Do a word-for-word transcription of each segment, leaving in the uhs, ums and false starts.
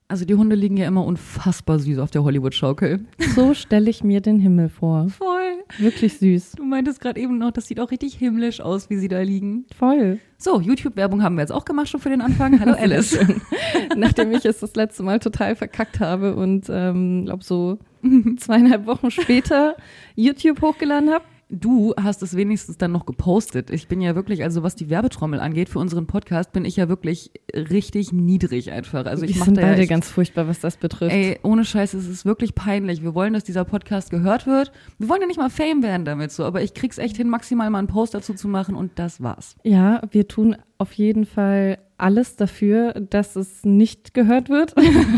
Also die Hunde liegen ja immer unfassbar süß auf der Hollywood-Schaukel. So stelle ich mir den Himmel vor. Voll. Wirklich süß. Du meintest gerade eben noch, das sieht auch richtig himmlisch aus, wie sie da liegen. Voll. So, YouTube-Werbung haben wir jetzt auch gemacht schon für den Anfang. Hallo Alice. Nachdem ich es das letzte Mal total verkackt habe und ähm, glaube so zweieinhalb Wochen später YouTube hochgeladen habe. Du hast es wenigstens dann noch gepostet. Ich bin ja wirklich, also was die Werbetrommel angeht für unseren Podcast, bin ich ja wirklich richtig niedrig einfach. Also ich Wir mache sind da ja beide echt, ganz furchtbar, was das betrifft. Ey, ohne Scheiß, es ist wirklich peinlich. Wir wollen, dass dieser Podcast gehört wird. Wir wollen ja nicht mal Fame werden damit so, aber ich krieg's echt hin, maximal mal einen Post dazu zu machen und das war's. Ja, wir tun auf jeden Fall alles dafür, dass es nicht gehört wird.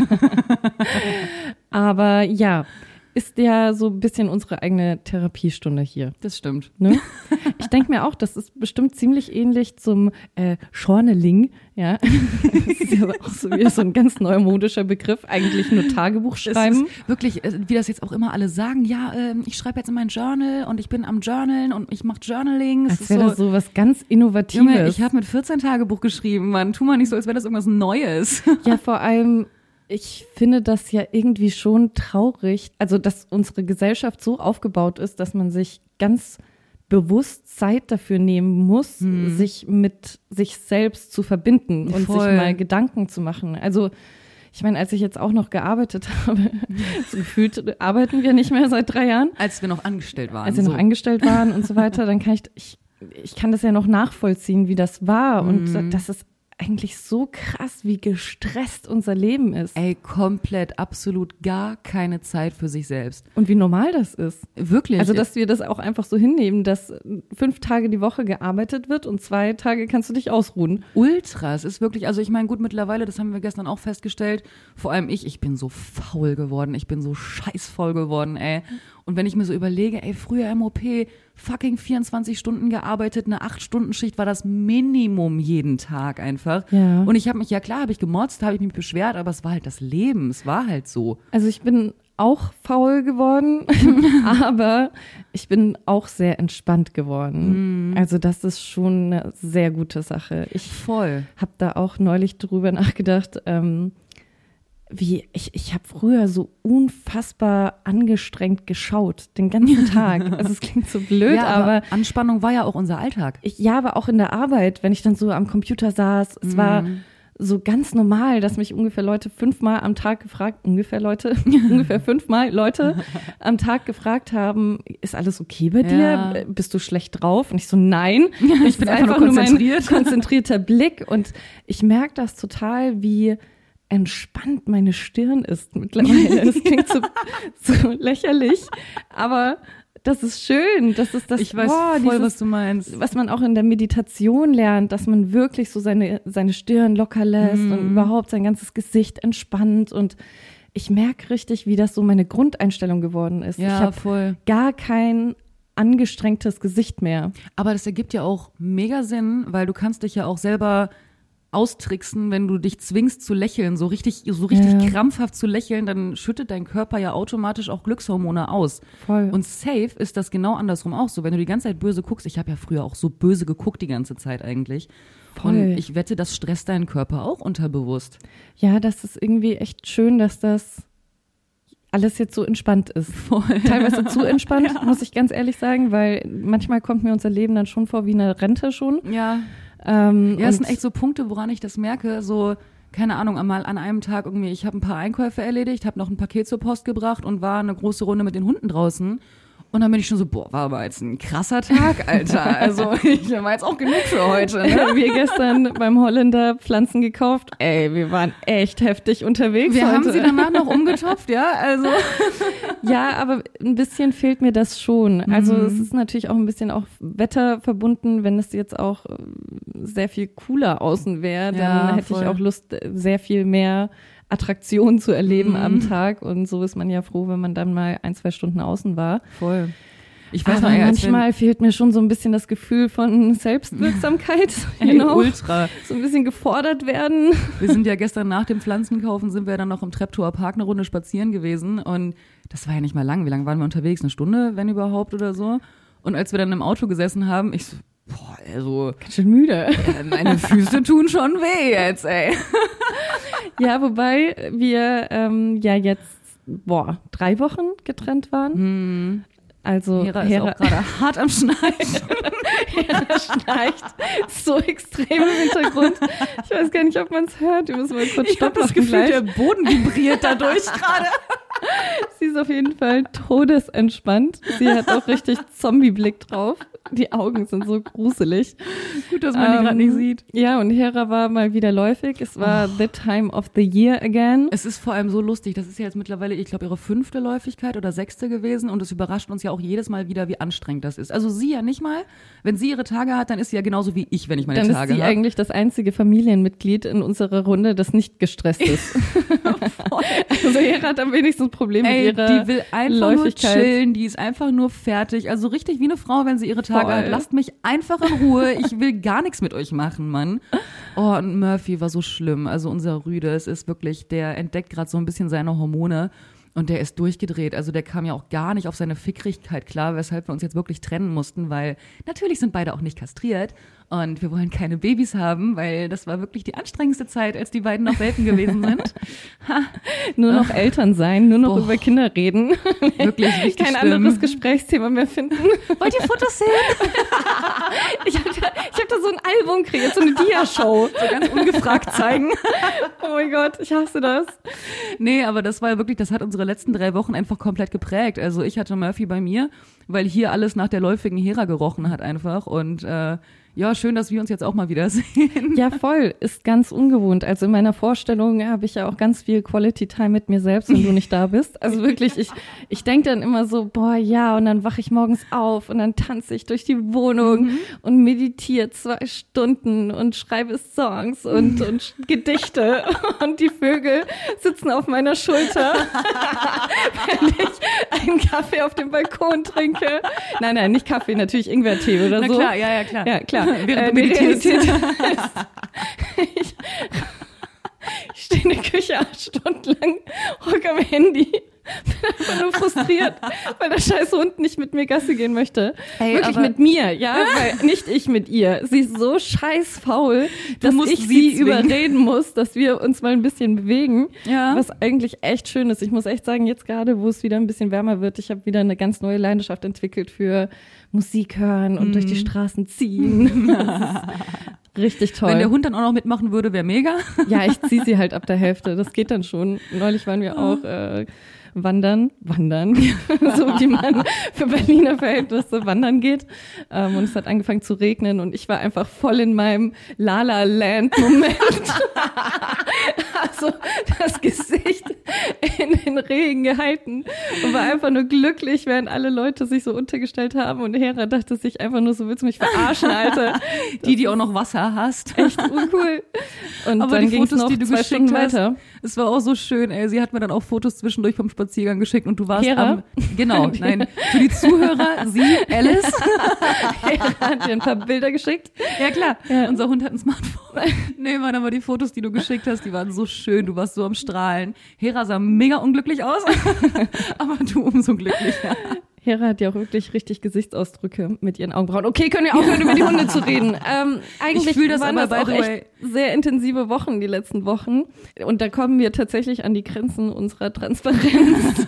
Aber ja, ist ja so ein bisschen unsere eigene Therapiestunde hier. Das stimmt. Ne? Ich denke mir auch, das ist bestimmt ziemlich ähnlich zum äh, Journaling. Ja, das ist ja auch so wieder so ein ganz neumodischer Begriff. Eigentlich nur Tagebuch schreiben. Es ist wirklich, wie das jetzt auch immer alle sagen, ja, äh, ich schreibe jetzt in mein Journal und ich bin am Journalen und ich mache Journaling. Als wäre das so was ganz Innovatives. Junge, ich habe mit vierzehn Tagebuch geschrieben, Mann. Tu mal nicht so, als wäre das irgendwas Neues. Ja, vor allem, ich finde das ja irgendwie schon traurig, also dass unsere Gesellschaft so aufgebaut ist, dass man sich ganz bewusst Zeit dafür nehmen muss, hm. sich mit sich selbst zu verbinden und Voll. sich mal Gedanken zu machen. Also ich meine, als ich jetzt auch noch gearbeitet habe, so gefühlt arbeiten wir nicht mehr seit drei Jahren. Als wir noch angestellt waren. Als wir so. noch angestellt waren und so weiter, dann kann ich, ich, ich kann das ja noch nachvollziehen, wie das war und hm. das ist eigentlich so krass, wie gestresst unser Leben ist. Ey, komplett, absolut gar keine Zeit für sich selbst. Und wie normal das ist. Wirklich. Also, dass wir das auch einfach so hinnehmen, dass fünf Tage die Woche gearbeitet wird und zwei Tage kannst du dich ausruhen. Ultra, es ist wirklich, also ich meine, gut, mittlerweile, das haben wir gestern auch festgestellt, vor allem ich, ich bin so faul geworden, ich bin so scheißfaul geworden, ey. Und wenn ich mir so überlege, ey, früher im O P, fucking vierundzwanzig Stunden gearbeitet, eine acht Stunden Schicht war das Minimum jeden Tag einfach. Ja. Und ich habe mich, ja klar, habe ich gemotzt, habe ich mich beschwert, aber es war halt das Leben, es war halt so. Also ich bin auch faul geworden, aber ich bin auch sehr entspannt geworden. Mm. Also das ist schon eine sehr gute Sache. Ich Voll. habe da auch neulich drüber nachgedacht, ähm, wie ich, ich habe früher so unfassbar angestrengt geschaut, den ganzen Tag. Also es klingt so blöd, ja, aber, aber Anspannung war ja auch unser Alltag. Ich, ja, aber auch in der Arbeit, wenn ich dann so am Computer saß, es mm. war so ganz normal, dass mich ungefähr Leute fünfmal am Tag gefragt, ungefähr Leute, ungefähr fünfmal Leute am Tag gefragt haben, ist alles okay bei dir? Ja. Bist du schlecht drauf? Und ich so, nein. Ich bin einfach, einfach nur konzentriert. Nur mein konzentrierter Blick. Und ich merke das total, wie entspannt meine Stirn ist mittlerweile. Das klingt so, so lächerlich, aber das ist schön. Das ist das, ich weiß boah, voll, dieses, was du meinst. Was man auch in der Meditation lernt, dass man wirklich so seine, seine Stirn locker lässt mm. und überhaupt sein ganzes Gesicht entspannt. Und ich merke richtig, wie das so meine Grundeinstellung geworden ist. Ja, ich habe voll. gar kein angestrengtes Gesicht mehr. Aber das ergibt ja auch mega Sinn, weil du kannst dich ja auch selber austricksen, wenn du dich zwingst zu lächeln, so richtig, so richtig ja. krampfhaft zu lächeln, dann schüttet dein Körper ja automatisch auch Glückshormone aus. Voll. Und safe ist das genau andersrum auch so. Wenn du die ganze Zeit böse guckst, ich habe ja früher auch so böse geguckt die ganze Zeit eigentlich. Voll. Und ich wette, das stresst deinen Körper auch unterbewusst. Ja, das ist irgendwie echt schön, dass das alles jetzt so entspannt ist. Voll. Teilweise zu entspannt, ja. muss ich ganz ehrlich sagen, weil manchmal kommt mir unser Leben dann schon vor wie eine Rente schon. Ja. Ähm, ja, das sind echt so Punkte, woran ich das merke, so, keine Ahnung, einmal an einem Tag irgendwie, ich habe ein paar Einkäufe erledigt, habe noch ein Paket zur Post gebracht und war eine große Runde mit den Hunden draußen. Und dann bin ich schon so, boah, war aber jetzt ein krasser Tag, Alter. Also ich war jetzt auch genug für heute. Ne? Wir gestern beim Holländer Pflanzen gekauft. Ey, wir waren echt heftig unterwegs Wir heute. haben sie danach noch umgetopft, ja, also. Ja, aber ein bisschen fehlt mir das schon. Also mhm. es ist natürlich auch ein bisschen auch wetterverbunden. Wenn es jetzt auch sehr viel cooler außen wäre, dann ja, hätte voll. ich auch Lust, sehr viel mehr Attraktionen zu erleben mhm. am Tag. Und so ist man ja froh, wenn man dann mal ein, zwei Stunden außen war. Voll. Ich weiß Aber noch, ey, manchmal wenn, fehlt mir schon so ein bisschen das Gefühl von Selbstwirksamkeit. Ey, genau. Ultra. So ein bisschen gefordert werden. Wir sind ja gestern nach dem Pflanzenkaufen, sind wir dann noch im Treptower Park eine Runde spazieren gewesen. Und das war ja nicht mal lang. Wie lange waren wir unterwegs? Eine Stunde, wenn überhaupt oder so. Und als wir dann im Auto gesessen haben, ich so, boah, also ganz schön müde. Meine Füße tun schon weh jetzt, ey. Ja, wobei wir ähm, ja jetzt, boah, drei Wochen getrennt waren. Hm. Also Hera ist Hera, auch gerade hart am Schnarchen. Hera schnarcht so extrem im Hintergrund. Ich weiß gar nicht, ob man es hört. Wir müssen mal kurz Ich habe Stopp das machen Gefühl, gleich. der Boden vibriert dadurch gerade. Sie ist auf jeden Fall todesentspannt. Sie hat auch richtig Zombie-Blick drauf. Die Augen sind so gruselig. Gut, dass man die gerade nicht sieht. Ja, und Hera war mal wieder läufig. Es war oh. the time of the year again. Es ist vor allem so lustig. Das ist ja jetzt mittlerweile, ich glaube, ihre fünfte Läufigkeit oder sechste gewesen. Und es überrascht uns ja auch jedes Mal wieder, wie anstrengend das ist. Also sie ja nicht mal. Wenn sie ihre Tage hat, dann ist sie ja genauso wie ich, wenn ich meine dann Tage habe. Dann ist sie hab. eigentlich das einzige Familienmitglied in unserer Runde, das nicht gestresst ist. Also Hera hat am wenigsten Probleme Ey, mit ihrer die will einfach nur chillen. Die ist einfach nur fertig. Also richtig wie eine Frau, wenn sie ihre Tage Voll. hat. Lasst mich einfach in Ruhe. Ich will gar nichts mit euch machen, Mann. Oh, und Murphy war so schlimm. Also unser Rüde, es ist wirklich, der entdeckt gerade so ein bisschen seine Hormone. Und der ist durchgedreht. Also der kam ja auch gar nicht auf seine Fickrigkeit klar, weshalb wir uns jetzt wirklich trennen mussten, weil natürlich sind beide auch nicht kastriert und wir wollen keine Babys haben, weil das war wirklich die anstrengendste Zeit, als die beiden noch Welpen gewesen sind. Ha. Nur noch Ach. Eltern sein, nur noch Boah. über Kinder reden. Wirklich richtig Kein schlimm. anderes Gesprächsthema mehr finden. Wollt ihr Fotos sehen? Ich habe da, ich hab da so ein Album kreiert, so eine Dia-Show. So ganz ungefragt zeigen. Oh mein Gott, ich hasse das. Nee, aber das war ja wirklich, das hat unsere letzten drei Wochen einfach komplett geprägt. Also ich hatte Murphy bei mir, weil hier alles nach der läufigen Hera gerochen hat einfach und äh, ja, schön, dass wir uns jetzt auch mal wiedersehen. Ja, voll. Ist ganz ungewohnt. Also in meiner Vorstellung habe ich ja auch ganz viel Quality Time mit mir selbst, wenn du nicht da bist. Also wirklich, ich, ich denke dann immer so, boah, ja, und dann wache ich morgens auf und dann tanze ich durch die Wohnung mhm. und meditiere zwei Stunden und schreibe Songs und, und Gedichte und die Vögel sitzen auf meiner Schulter, wenn ich einen Kaffee auf dem Balkon trinke. Nein, nein, nicht Kaffee, natürlich Ingwertee oder Na so. Na klar, ja, ja, klar. Ja, klar. Während äh, du meditierst. ich, ich stehe in der Küche acht Stunden lang, hocke am Handy, bin einfach nur frustriert, weil der scheiß Hund nicht mit mir Gassi gehen möchte. Ey, Wirklich aber- mit mir, ja, weil nicht ich mit ihr. Sie ist so scheiß faul, dass musst ich sie sie zwingen. überreden muss, dass wir uns mal ein bisschen bewegen. Ja. Was eigentlich echt schön ist. Ich muss echt sagen, jetzt gerade, wo es wieder ein bisschen wärmer wird, ich habe wieder eine ganz neue Leidenschaft entwickelt für Musik hören und Mhm. durch die Straßen ziehen. Das ist richtig toll. Wenn der Hund dann auch noch mitmachen würde, wäre mega. Ja, ich ziehe sie halt ab der Hälfte. Das geht dann schon. Neulich waren wir auch äh, wandern, wandern, so wie man für Berliner Verhältnisse wandern geht. Ähm, und es hat angefangen zu regnen und ich war einfach voll in meinem La-La-Land-Moment. Also das Gesicht in den Regen gehalten und war einfach nur glücklich, während alle Leute sich so untergestellt haben und Hera dachte sich einfach nur so, willst du mich verarschen, Alter? Die, die auch noch Wasser hast. Echt uncool. Und Aber dann die ging's Fotos, noch die du zwei geschickt Stunden hast, weiter. es war auch so schön, ey. Sie hat mir dann auch Fotos zwischendurch vom Spaziergang geschickt und du warst Hera? am, genau, nein, für die Zuhörer, sie, Alice. Hera hat dir ein paar Bilder geschickt. Ja, klar. Ja. Unser Hund hat ein Smartphone. Nee, Mann, aber die Fotos, die du geschickt hast, die waren so schön. Du warst so am Strahlen. Hera sah mega unglücklich aus, aber du umso glücklicher. Hera hat ja auch wirklich richtig Gesichtsausdrücke mit ihren Augenbrauen. Okay, können wir aufhören, über die Hunde zu reden. Ähm, eigentlich Ich fühl das waren aber, das auch by the echt way. sehr intensive Wochen, die letzten Wochen. Und da kommen wir tatsächlich an die Grenzen unserer Transparenz.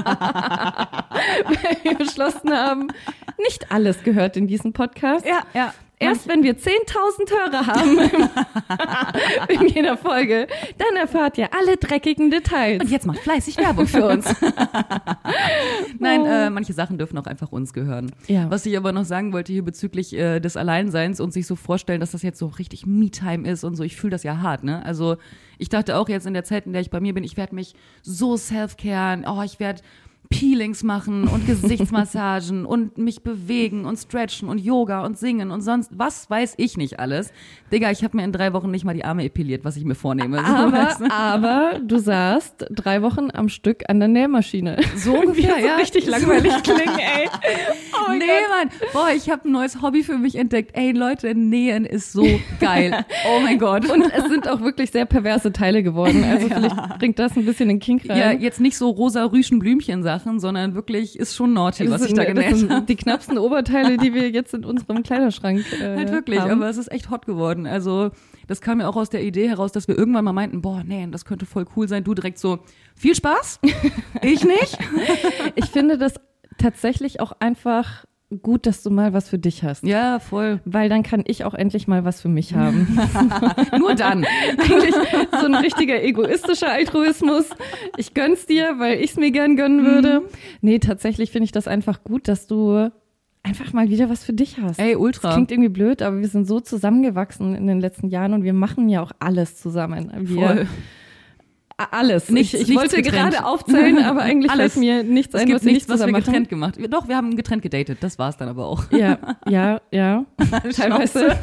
Weil wir beschlossen haben, nicht alles gehört in diesen Podcast. Ja, ja. Erst wenn wir zehntausend Hörer haben in jeder Folge, dann erfahrt ihr alle dreckigen Details. Und jetzt macht fleißig Werbung für uns. Nein, äh, manche Sachen dürfen auch einfach uns gehören. Ja. Was ich aber noch sagen wollte hier bezüglich äh, des Alleinseins und sich so vorstellen, dass das jetzt so richtig Me-Time ist und so, ich fühle das ja hart, ne? Also ich dachte auch jetzt in der Zeit, in der ich bei mir bin, ich werde mich so self-caren, oh, ich werde Peelings machen und Gesichtsmassagen und mich bewegen und stretchen und Yoga und singen und sonst, was weiß ich nicht alles. Digga, ich habe mir in drei Wochen nicht mal die Arme epiliert, was ich mir vornehme. So, Aber, weißt du? aber du saßt drei Wochen am Stück an der Nähmaschine. So ungefähr, so ja. richtig langweilig klingen, ey. Oh mein nee, Gott. Mann. Boah, ich habe ein neues Hobby für mich entdeckt. Ey, Leute, Nähen ist so geil. Oh mein Gott. Und es sind auch wirklich sehr perverse Teile geworden. Also Ja. vielleicht bringt das ein bisschen den Kink rein. Ja, jetzt nicht so rosa Rüschen-Blümchen-Sachen, sondern wirklich ist schon naughty, was das ich da sind, das genäht habe. sind die knappsten Oberteile, die wir jetzt in unserem Kleiderschrank äh, Halt wirklich, haben. aber es ist echt hot geworden. Also das kam ja auch aus der Idee heraus, dass wir irgendwann mal meinten, boah, nee, das könnte voll cool sein. Du direkt so, viel Spaß, ich nicht. Ich finde das tatsächlich auch einfach gut, dass du mal was für dich hast. Ja, voll. Weil dann kann ich auch endlich mal was für mich haben. Nur dann. Eigentlich so ein richtiger egoistischer Altruismus. Ich gönn's dir, weil ich's mir gern gönnen würde. Mhm. Nee, tatsächlich finde ich das einfach gut, dass du einfach mal wieder was für dich hast. Ey, ultra. Das klingt irgendwie blöd, aber wir sind so zusammengewachsen in den letzten Jahren und wir machen ja auch alles zusammen. Wir Voll. Alles. Nichts, ich ich nichts wollte getrennt. gerade aufzählen, aber eigentlich Alles. fällt mir nichts Es ein, gibt was wir nichts, nicht was wir zusammen getrennt gemacht. Doch, wir haben getrennt gedatet. Das war's dann aber auch. Ja, ja, ja. Teilweise.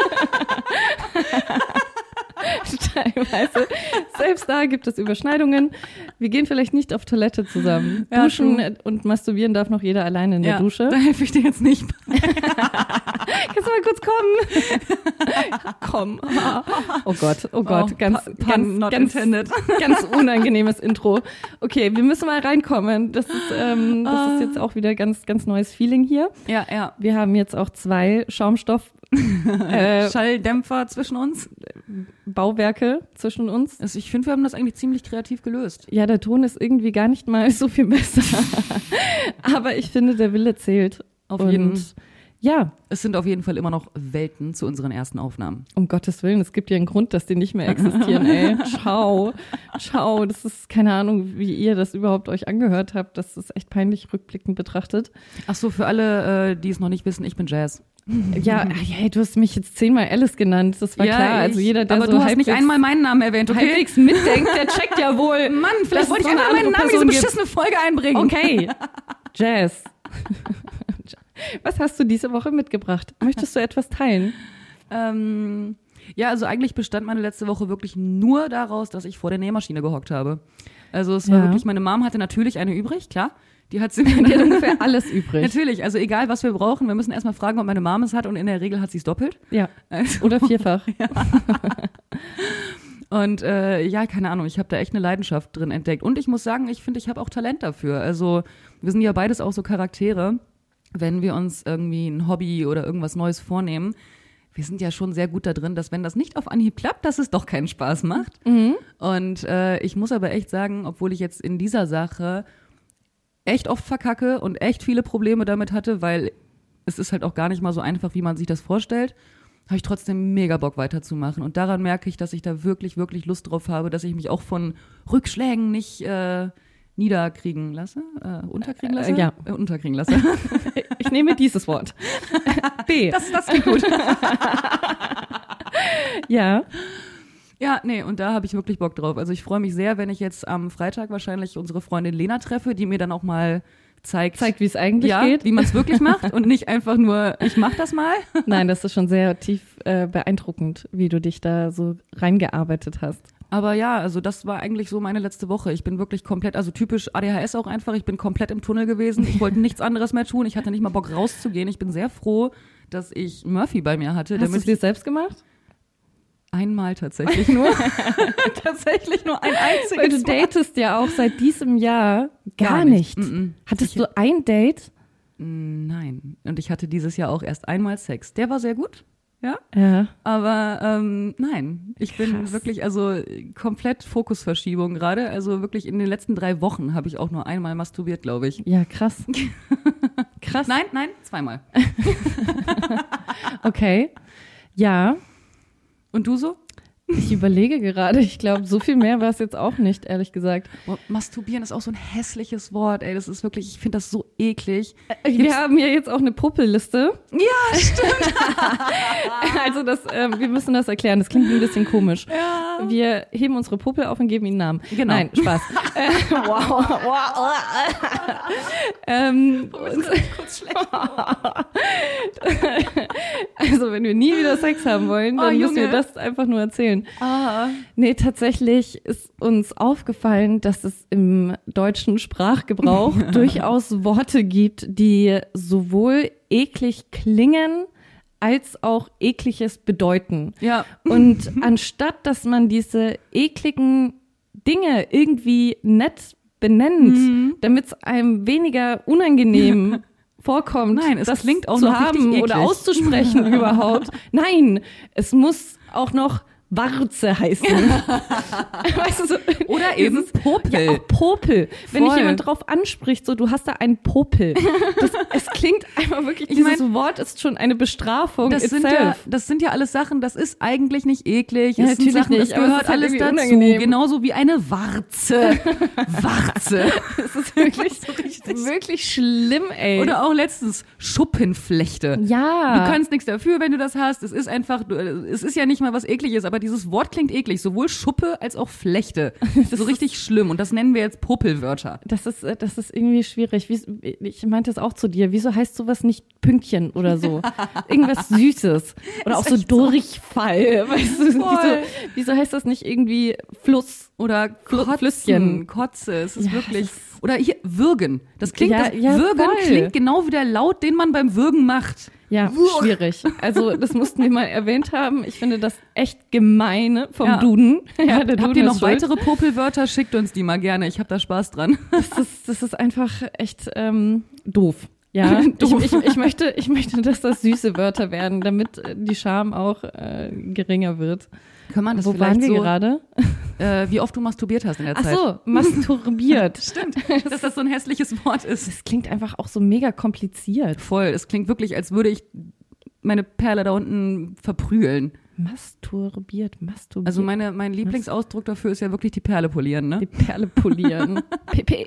Teilweise. Selbst da gibt es Überschneidungen. Wir gehen vielleicht nicht auf Toilette zusammen. Ja, Duschen true. und masturbieren darf noch jeder alleine in der Ja, Dusche. da helfe ich dir jetzt nicht. Kannst du mal kurz kommen? Komm. Oh Gott, oh Gott. Oh, ganz, pun ganz, not ganz, intended. ganz unangenehmes Intro. Okay, wir müssen mal reinkommen. Das ist, ähm, das ist jetzt auch wieder ganz, ganz neues Feeling hier. Ja, ja. Wir haben jetzt auch zwei Schaumstoff äh, Schalldämpfer zwischen uns. Bauwerke zwischen uns. Also ich finde, wir haben das eigentlich ziemlich kreativ gelöst. Ja, der Ton ist irgendwie gar nicht mal so viel besser. Aber ich finde, der Wille zählt. Auf Und jeden Fall. Ja, Es sind auf jeden Fall immer noch Welten zu unseren ersten Aufnahmen. um Gottes Willen, es gibt ja einen Grund, dass die nicht mehr existieren, ey. Ciao. Ciao. Das ist keine Ahnung, wie ihr das überhaupt euch angehört habt. Das ist echt peinlich rückblickend betrachtet. Ach so, für alle, äh, die es noch nicht wissen, ich bin Jazz. Ja, hey, du hast mich jetzt zehnmal Alice genannt. Das war ja, klar. Also ich, jeder, der aber so du hast halbwegs, nicht einmal meinen Namen erwähnt, okay? halbwegs mitdenkt, der checkt ja wohl. Mann, vielleicht dass wollte es ich so eine einfach meinen andere Namen in diese Person gibt. beschissene Folge einbringen. Okay. Jazz. Was hast du diese Woche mitgebracht? Möchtest du etwas teilen? Ähm, ja, also eigentlich bestand meine letzte Woche wirklich nur daraus, dass ich vor der Nähmaschine gehockt habe. Also es war Ja. wirklich, meine Mom hatte natürlich eine übrig, klar. Die hat sie mir Die hat ungefähr alles übrig. Natürlich, also egal, was wir brauchen, wir müssen erstmal fragen, ob meine Mom es hat und in der Regel hat sie es doppelt. Ja. Also, Oder vierfach. und äh, ja, keine Ahnung, ich habe da echt eine Leidenschaft drin entdeckt. Und ich muss sagen, ich finde, ich habe auch Talent dafür. Also wir sind ja beides auch so Charaktere, wenn wir uns irgendwie ein Hobby oder irgendwas Neues vornehmen. Wir sind ja schon sehr gut da drin, dass wenn das nicht auf Anhieb klappt, dass es doch keinen Spaß macht. Mhm. Und äh, ich muss aber echt sagen, obwohl ich jetzt in dieser Sache echt oft verkacke und echt viele Probleme damit hatte, weil es ist halt auch gar nicht mal so einfach, wie man sich das vorstellt, habe ich trotzdem mega Bock weiterzumachen. Und daran merke ich, dass ich da wirklich, wirklich Lust drauf habe, dass ich mich auch von Rückschlägen nicht äh, niederkriegen lasse, äh, unterkriegen lasse? Äh, ja. Äh, unterkriegen lasse. Ich nehme dieses Wort. B. Das, das klingt gut. Ja. Ja, nee, und da habe ich wirklich Bock drauf. Also ich freue mich sehr, wenn ich jetzt am Freitag wahrscheinlich unsere Freundin Lena treffe, die mir dann auch mal zeigt, Zeigt, wie es eigentlich ja, geht. wie man es wirklich macht und nicht einfach nur, ich mach das mal. Nein, das ist schon sehr tief äh, beeindruckend, wie du dich da so reingearbeitet hast. Aber ja, also das war eigentlich so meine letzte Woche. Ich bin wirklich komplett, also typisch A D H S auch einfach, ich bin komplett im Tunnel gewesen. Ich wollte nichts anderes mehr tun. Ich hatte nicht mal Bock rauszugehen. Ich bin sehr froh, dass ich Murphy bei mir hatte. Hast du damit es dir selbst gemacht? Einmal tatsächlich nur. tatsächlich nur ein einziges Weil du Mal. datest ja auch seit diesem Jahr gar, Gar nicht. nicht. Mm-mm. Hattest Ich- du ein Date? Nein. Und ich hatte dieses Jahr auch erst einmal Sex. Der war sehr gut, ja. Ja. Aber ähm, nein, ich bin Krass. wirklich, also komplett Fokusverschiebung gerade. Also wirklich in den letzten drei Wochen habe ich auch nur einmal masturbiert, glaube ich. Ja, krass. Krass. Nein, nein, zweimal. Okay. Ja, Und du so? ich überlege gerade. Ich glaube, so viel mehr war es jetzt auch nicht, ehrlich gesagt. Oh, masturbieren ist auch so ein hässliches Wort, ey. Das ist wirklich, ich finde das so eklig. Wir haben ja jetzt auch eine Puppelliste. Ja, stimmt. Also das, ähm, wir müssen das erklären. Das klingt ein bisschen komisch. Ja. Wir heben unsere Puppel auf und geben ihnen Namen. Genau. Nein, Spaß. äh, wow, wow. ähm, und, Kurz schlecht. also wenn wir nie wieder Sex haben wollen, dann Oh, müssen wir Junge. das einfach nur erzählen. Ah. Nee, tatsächlich ist uns aufgefallen, dass es im deutschen Sprachgebrauch durchaus Worte gibt, die sowohl eklig klingen als auch ekliges bedeuten. Ja. Und anstatt, dass man diese ekligen Dinge irgendwie nett benennt, Mhm. damit es einem weniger unangenehm vorkommt, Nein, es zu klingt auch noch richtig haben oder eklig. auszusprechen überhaupt. Nein, es muss auch noch Warze heißen. Weißt du, so, Oder eben Popel. Ja, auch Popel. Wenn dich Voll. jemand drauf anspricht, so, du hast da einen Popel. Das, es klingt einfach wirklich, Ich dieses mein, Wort ist schon eine Bestrafung Das itself. sind, ja, das sind ja alles Sachen, das ist eigentlich nicht eklig. Ja, es sind natürlich Sachen, nicht, das aber es gehört ist halt alles irgendwie dazu. unangenehm. Genauso wie eine Warze. Warze. Das ist wirklich, so richtig, wirklich schlimm, ey. Oder auch letztens Schuppenflechte. ja. Du kannst nichts dafür, wenn du das hast. Es ist einfach, du- es ist ja nicht mal was Ekliges, aber dieses Wort klingt eklig. Sowohl Schuppe als auch Flechte. So richtig schlimm. Und das nennen wir jetzt Popelwörter. Das ist, äh, das ist irgendwie schwierig. Wie, ich meinte es auch zu dir. Wieso heißt sowas nicht Pünktchen oder so? Irgendwas Süßes. Oder auch so echt so. Durchfall. Weißt du, Voll. wieso, wieso heißt das nicht irgendwie Fluss? Oder Fl- Kotzen, Flüsschen. Kotze. Es ist Ja, wirklich. das ist- Oder hier, würgen. Das klingt, Ja, das, ja, würgen voll. klingt genau wie der Laut, den man beim Würgen macht. Ja, schwierig. Also das mussten wir mal erwähnt haben. Ich finde das echt gemeine vom Ja. Duden. Ja, der Habt Duden ihr ist noch schuld. weitere Popelwörter? Schickt uns die mal gerne. Ich habe da Spaß dran. Das ist, das ist einfach echt ähm, doof. Ja, Doof. Ich, ich, ich, möchte, ich möchte, dass das süße Wörter werden, damit äh, die Scham auch äh, geringer wird. Kann man das Wo vielleicht waren wir so, gerade? äh, wie oft du masturbiert hast in der Ach Zeit? so, masturbiert. Stimmt, dass das so ein hässliches Wort ist. Das klingt einfach auch so mega kompliziert. Voll. Es klingt wirklich, als würde ich meine Perle da unten verprügeln. Masturbiert, masturbiert. Also meine, mein Lieblingsausdruck dafür ist ja wirklich die Perle polieren, ne? die Perle polieren. Pipi.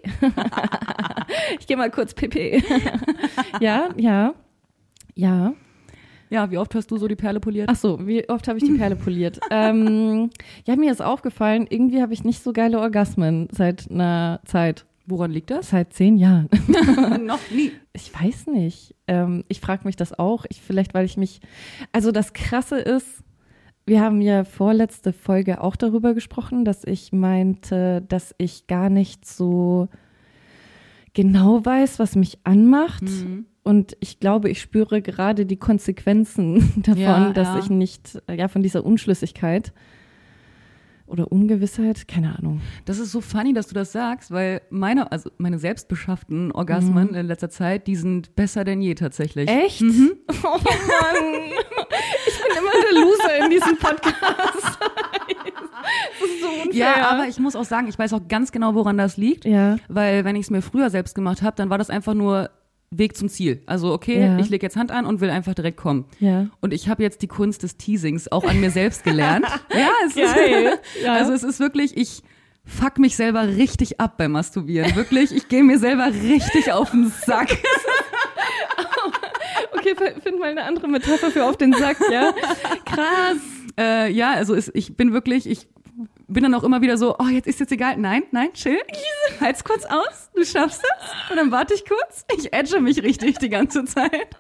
Ich gehe mal kurz Pipi. Ja, ja, ja. Ja, wie oft hast du so die Perle poliert? Ach so, wie oft habe ich die Perle poliert? ähm, ja, mir ist aufgefallen, irgendwie habe ich nicht so geile Orgasmen seit einer Zeit. Woran liegt das? Seit zehn Jahren. Noch nie. Ich weiß nicht. Ähm, ich frage mich das auch. Ich, vielleicht, weil ich mich. Also das Krasse ist, wir haben ja vorletzte Folge auch darüber gesprochen, dass ich meinte, dass ich gar nicht so genau weiß, was mich anmacht. Mhm. Und ich glaube, ich spüre gerade die Konsequenzen davon, Ja, dass ja. ich nicht, ja, von dieser Unschlüssigkeit oder Ungewissheit, keine Ahnung. Das ist so funny, dass du das sagst, weil meine, also meine selbstbeschafften Orgasmen Mhm. in letzter Zeit, die sind besser denn je tatsächlich. Echt? Mhm. Oh Mann. Ich bin immer der Loser in diesem Podcast. Das ist so unfair. Ja, aber ich muss auch sagen, ich weiß auch ganz genau, woran das liegt. Ja. Weil wenn ich es mir früher selbst gemacht habe, dann war das einfach nur Weg zum Ziel. Also okay, Ja. ich lege jetzt Hand an und will einfach direkt kommen. Ja. Und ich habe jetzt die Kunst des Teasings auch an mir selbst gelernt. Ja, es Geil. ist Ja. also es ist wirklich, ich fuck mich selber richtig ab beim Masturbieren. Wirklich, ich gehe mir selber richtig auf den Sack. Okay, find mal eine andere Metapher für auf den Sack, ja? Krass. Äh, ja, also es, ich bin wirklich, ich bin dann auch immer wieder so, oh, jetzt ist jetzt egal. Nein, nein, chill. Halt's kurz aus, du schaffst es. Und dann warte ich kurz. Ich edge mich richtig die ganze Zeit.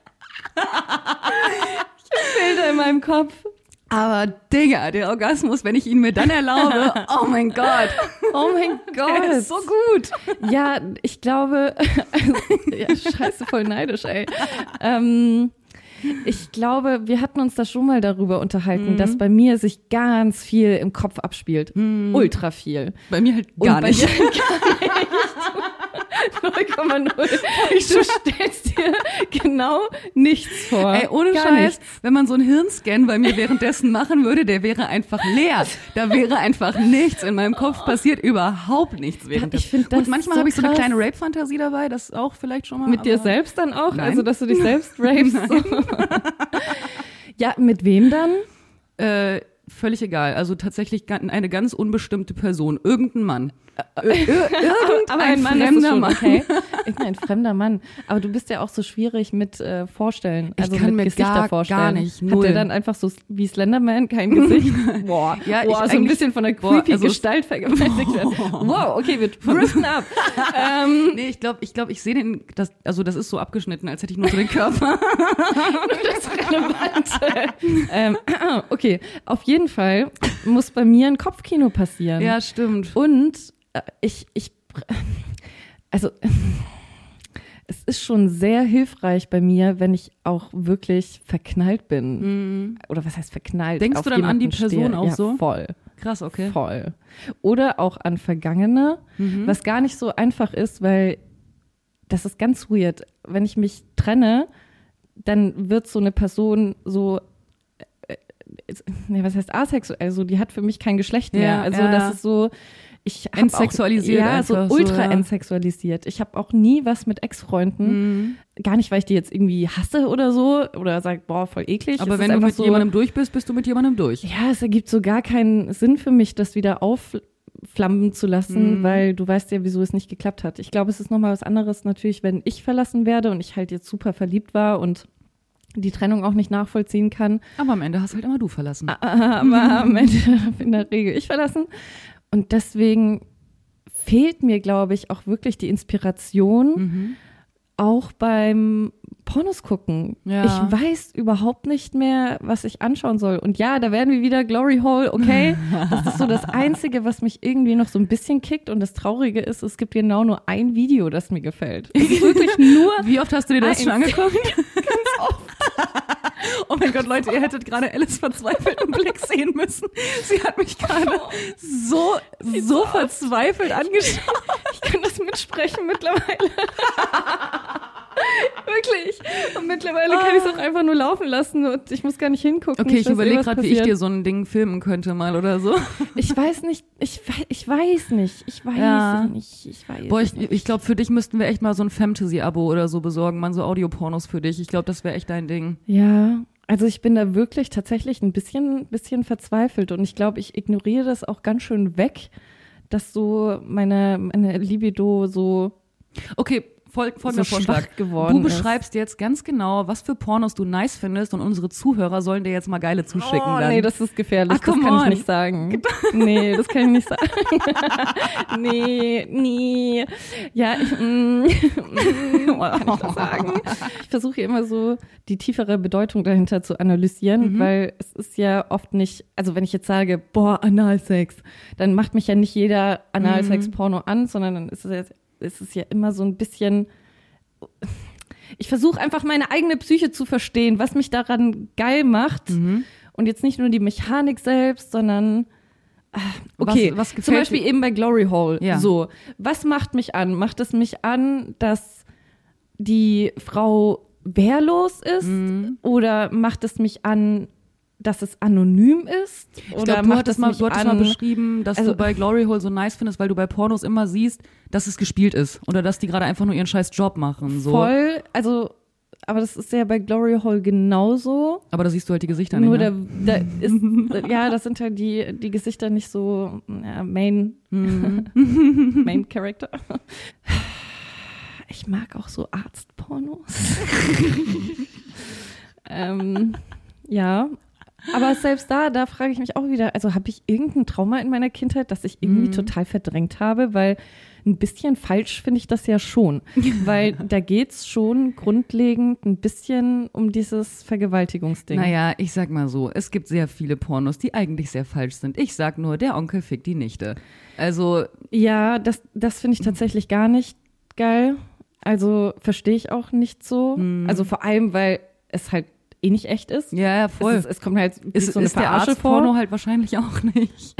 Bilder in meinem Kopf. Aber Digga, der Orgasmus, wenn ich ihn mir dann erlaube, oh mein Gott. Oh mein Gott. Der ist so gut. Ja, ich glaube, also, ja, scheiße, voll neidisch, ey. Ähm, ich glaube, wir hatten uns da schon mal darüber unterhalten, Mhm. dass bei mir sich ganz viel im Kopf abspielt. Ultra viel. Bei mir halt gar Und bei nicht. dir gar nicht. null Komma null. Du stellst dir genau nichts vor. Ey, ohne Gar Scheiß, nichts. wenn man so einen Hirnscan bei mir währenddessen machen würde, der wäre einfach leer. Da wäre einfach nichts. In meinem Kopf passiert überhaupt nichts währenddessen. Ich find das Gut, manchmal so habe ich so eine krass. kleine Rape-Fantasie dabei, das auch vielleicht schon mal. Mit dir aber- selbst dann auch? Nein. Also, dass du dich selbst rapest? So. Ja, mit wem dann? Äh, völlig egal. Also tatsächlich ga- eine ganz unbestimmte Person. Irgendein Mann. Ir ir irgendein Aber ein Mann ist es fremder schon, Mann. okay. Irgendein fremder Mann. Aber du bist ja auch so schwierig mit äh, Vorstellen. Ich Also kann mit mir Gesichter gar- vorstellen. gar nicht, Hat null. der dann einfach so wie Slenderman kein Gesicht? Boah, Ja, Boah ich so ein eigentlich- bisschen von der boah, creepy also es- Gestalt vergewaltigt werden. Wow, okay, wir driften ab. ähm, Nee, ich glaube, ich, glaub, ich sehe den, das, also das ist so abgeschnitten, als hätte ich nur so den Körper. das Relevante. ähm, okay, auf jeden Fall muss bei mir ein Kopfkino passieren. Ja, stimmt. Und äh, ich, ich, also es ist schon sehr hilfreich bei mir, wenn ich auch wirklich verknallt bin. Oder was heißt verknallt? Denkst auf du dann an die jemanden Person stehe. auch ja, so? Voll, Krass, okay. voll. Oder auch an Vergangene, Mhm. was gar nicht so einfach ist, weil das ist ganz weird. Wenn ich mich trenne, dann wird so eine Person so ne, was heißt asexuell, so, die hat für mich kein Geschlecht mehr. Ja, also ja. das ist so, ich habe Entsexualisiert auch, ja, so einfach so, ultra ja. entsexualisiert. Ich habe auch nie was mit Ex-Freunden, Mhm. gar nicht, weil ich die jetzt irgendwie hasse oder so oder sag, boah, voll eklig. Aber Es wenn ist du einfach mit so, jemandem durch bist, bist du mit jemandem durch. ja, es ergibt so gar keinen Sinn für mich, das wieder aufflammen zu lassen, Mhm. weil du weißt ja, wieso es nicht geklappt hat. Ich glaube, es ist nochmal was anderes natürlich, wenn ich verlassen werde und ich halt jetzt super verliebt war und die Trennung auch nicht nachvollziehen kann. Aber am Ende hast halt immer du verlassen. Aber am Ende in der Regel ich verlassen. Und deswegen fehlt mir, glaube ich, auch wirklich die Inspiration, Mhm. auch beim Pornos gucken. Ja. Ich weiß überhaupt nicht mehr, was ich anschauen soll. Und ja, da werden wir wieder Glory Hole, okay. Das ist so das Einzige, was mich irgendwie noch so ein bisschen kickt. Und das Traurige ist, es gibt genau nur ein Video, das mir gefällt. Es ist wirklich nur Wie oft hast du dir das eins. schon angeguckt? Ganz oft. Oh mein Gott, Leute, ihr hättet gerade Alice verzweifelten Blick sehen müssen. Sie hat mich gerade so, so verzweifelt angeschaut. Ich kann das mitsprechen mittlerweile. Wirklich. Und mittlerweile kann ich es auch einfach nur laufen lassen und ich muss gar nicht hingucken. Okay, ich weiß eh, überlege was gerade, wie ich passiert. dir so ein Ding filmen könnte mal oder so. Ich weiß nicht, ich, wei- ich weiß nicht, ich weiß Ja. nicht, ich weiß Boah, es ich, nicht. ich glaube, für dich müssten wir echt mal so ein Fantasy-Abo oder so besorgen, mal so Audiopornos für dich. Ich glaube, das wäre echt dein Ding. Ja, also ich bin da wirklich tatsächlich ein bisschen, bisschen verzweifelt und ich glaube, ich ignoriere das auch ganz schön weg, dass so meine, meine Libido so, Okay, fol folgender so Vorschlag. schwach geworden Du beschreibst jetzt ganz genau, was für Pornos du nice findest und unsere Zuhörer sollen dir jetzt mal geile zuschicken. Oh, dann. nee, das ist gefährlich. Ach, das come kann on. ich nicht sagen. Nee, das kann ich nicht sagen. nee, nee. Ja, ich, mm, mm, kann ich das sagen? Ich versuche immer so die tiefere Bedeutung dahinter zu analysieren, Mhm. weil es ist ja oft nicht, also wenn ich jetzt sage, boah, Analsex, dann macht mich ja nicht jeder Analsex-Porno an, sondern dann ist es, ja, ist es ja immer so ein bisschen, ich versuche einfach meine eigene Psyche zu verstehen, was mich daran geil macht. Mhm. Und jetzt nicht nur die Mechanik selbst, sondern ah, okay, Was- was gefällt zum Beispiel dir? eben bei Glory Hole. Ja. So, was macht mich an? Macht es mich an, dass die Frau wehrlos ist? Mhm. Oder macht es mich an, dass es anonym ist? Ich Oder glaube, du macht hattest es mal, mich du hattest an, mal beschrieben, dass also- du bei Glory Hole so nice findest, weil du bei Pornos immer siehst, dass es gespielt ist oder dass die gerade einfach nur ihren scheiß Job machen. So. voll, also, aber das ist ja bei Glory Hole genauso. Aber da siehst du halt die Gesichter Nur nicht. da, Ne? da ist, ja, das sind halt die, die Gesichter nicht so ja, Main, Mhm. Main Character. Ich mag auch so Arztpornos. ähm, ja, aber selbst da, da frage ich mich auch wieder, also habe ich irgendein Trauma in meiner Kindheit, das ich irgendwie Mhm. total verdrängt habe, weil ein bisschen falsch finde ich das ja schon, weil da geht's schon grundlegend ein bisschen um dieses Vergewaltigungsding. Naja, ich sag mal so, es gibt sehr viele Pornos, die eigentlich sehr falsch sind. Ich sag nur, der Onkel fickt die Nichte. Also, Ja, das, das finde ich tatsächlich gar nicht geil. Also verstehe ich auch nicht so. Hm. Also vor allem, weil es halt eh nicht echt ist. ja, ja, voll. Es, ist, es kommt halt wie ist so eine ist der Verarsche Arztporno vor. halt wahrscheinlich auch nicht.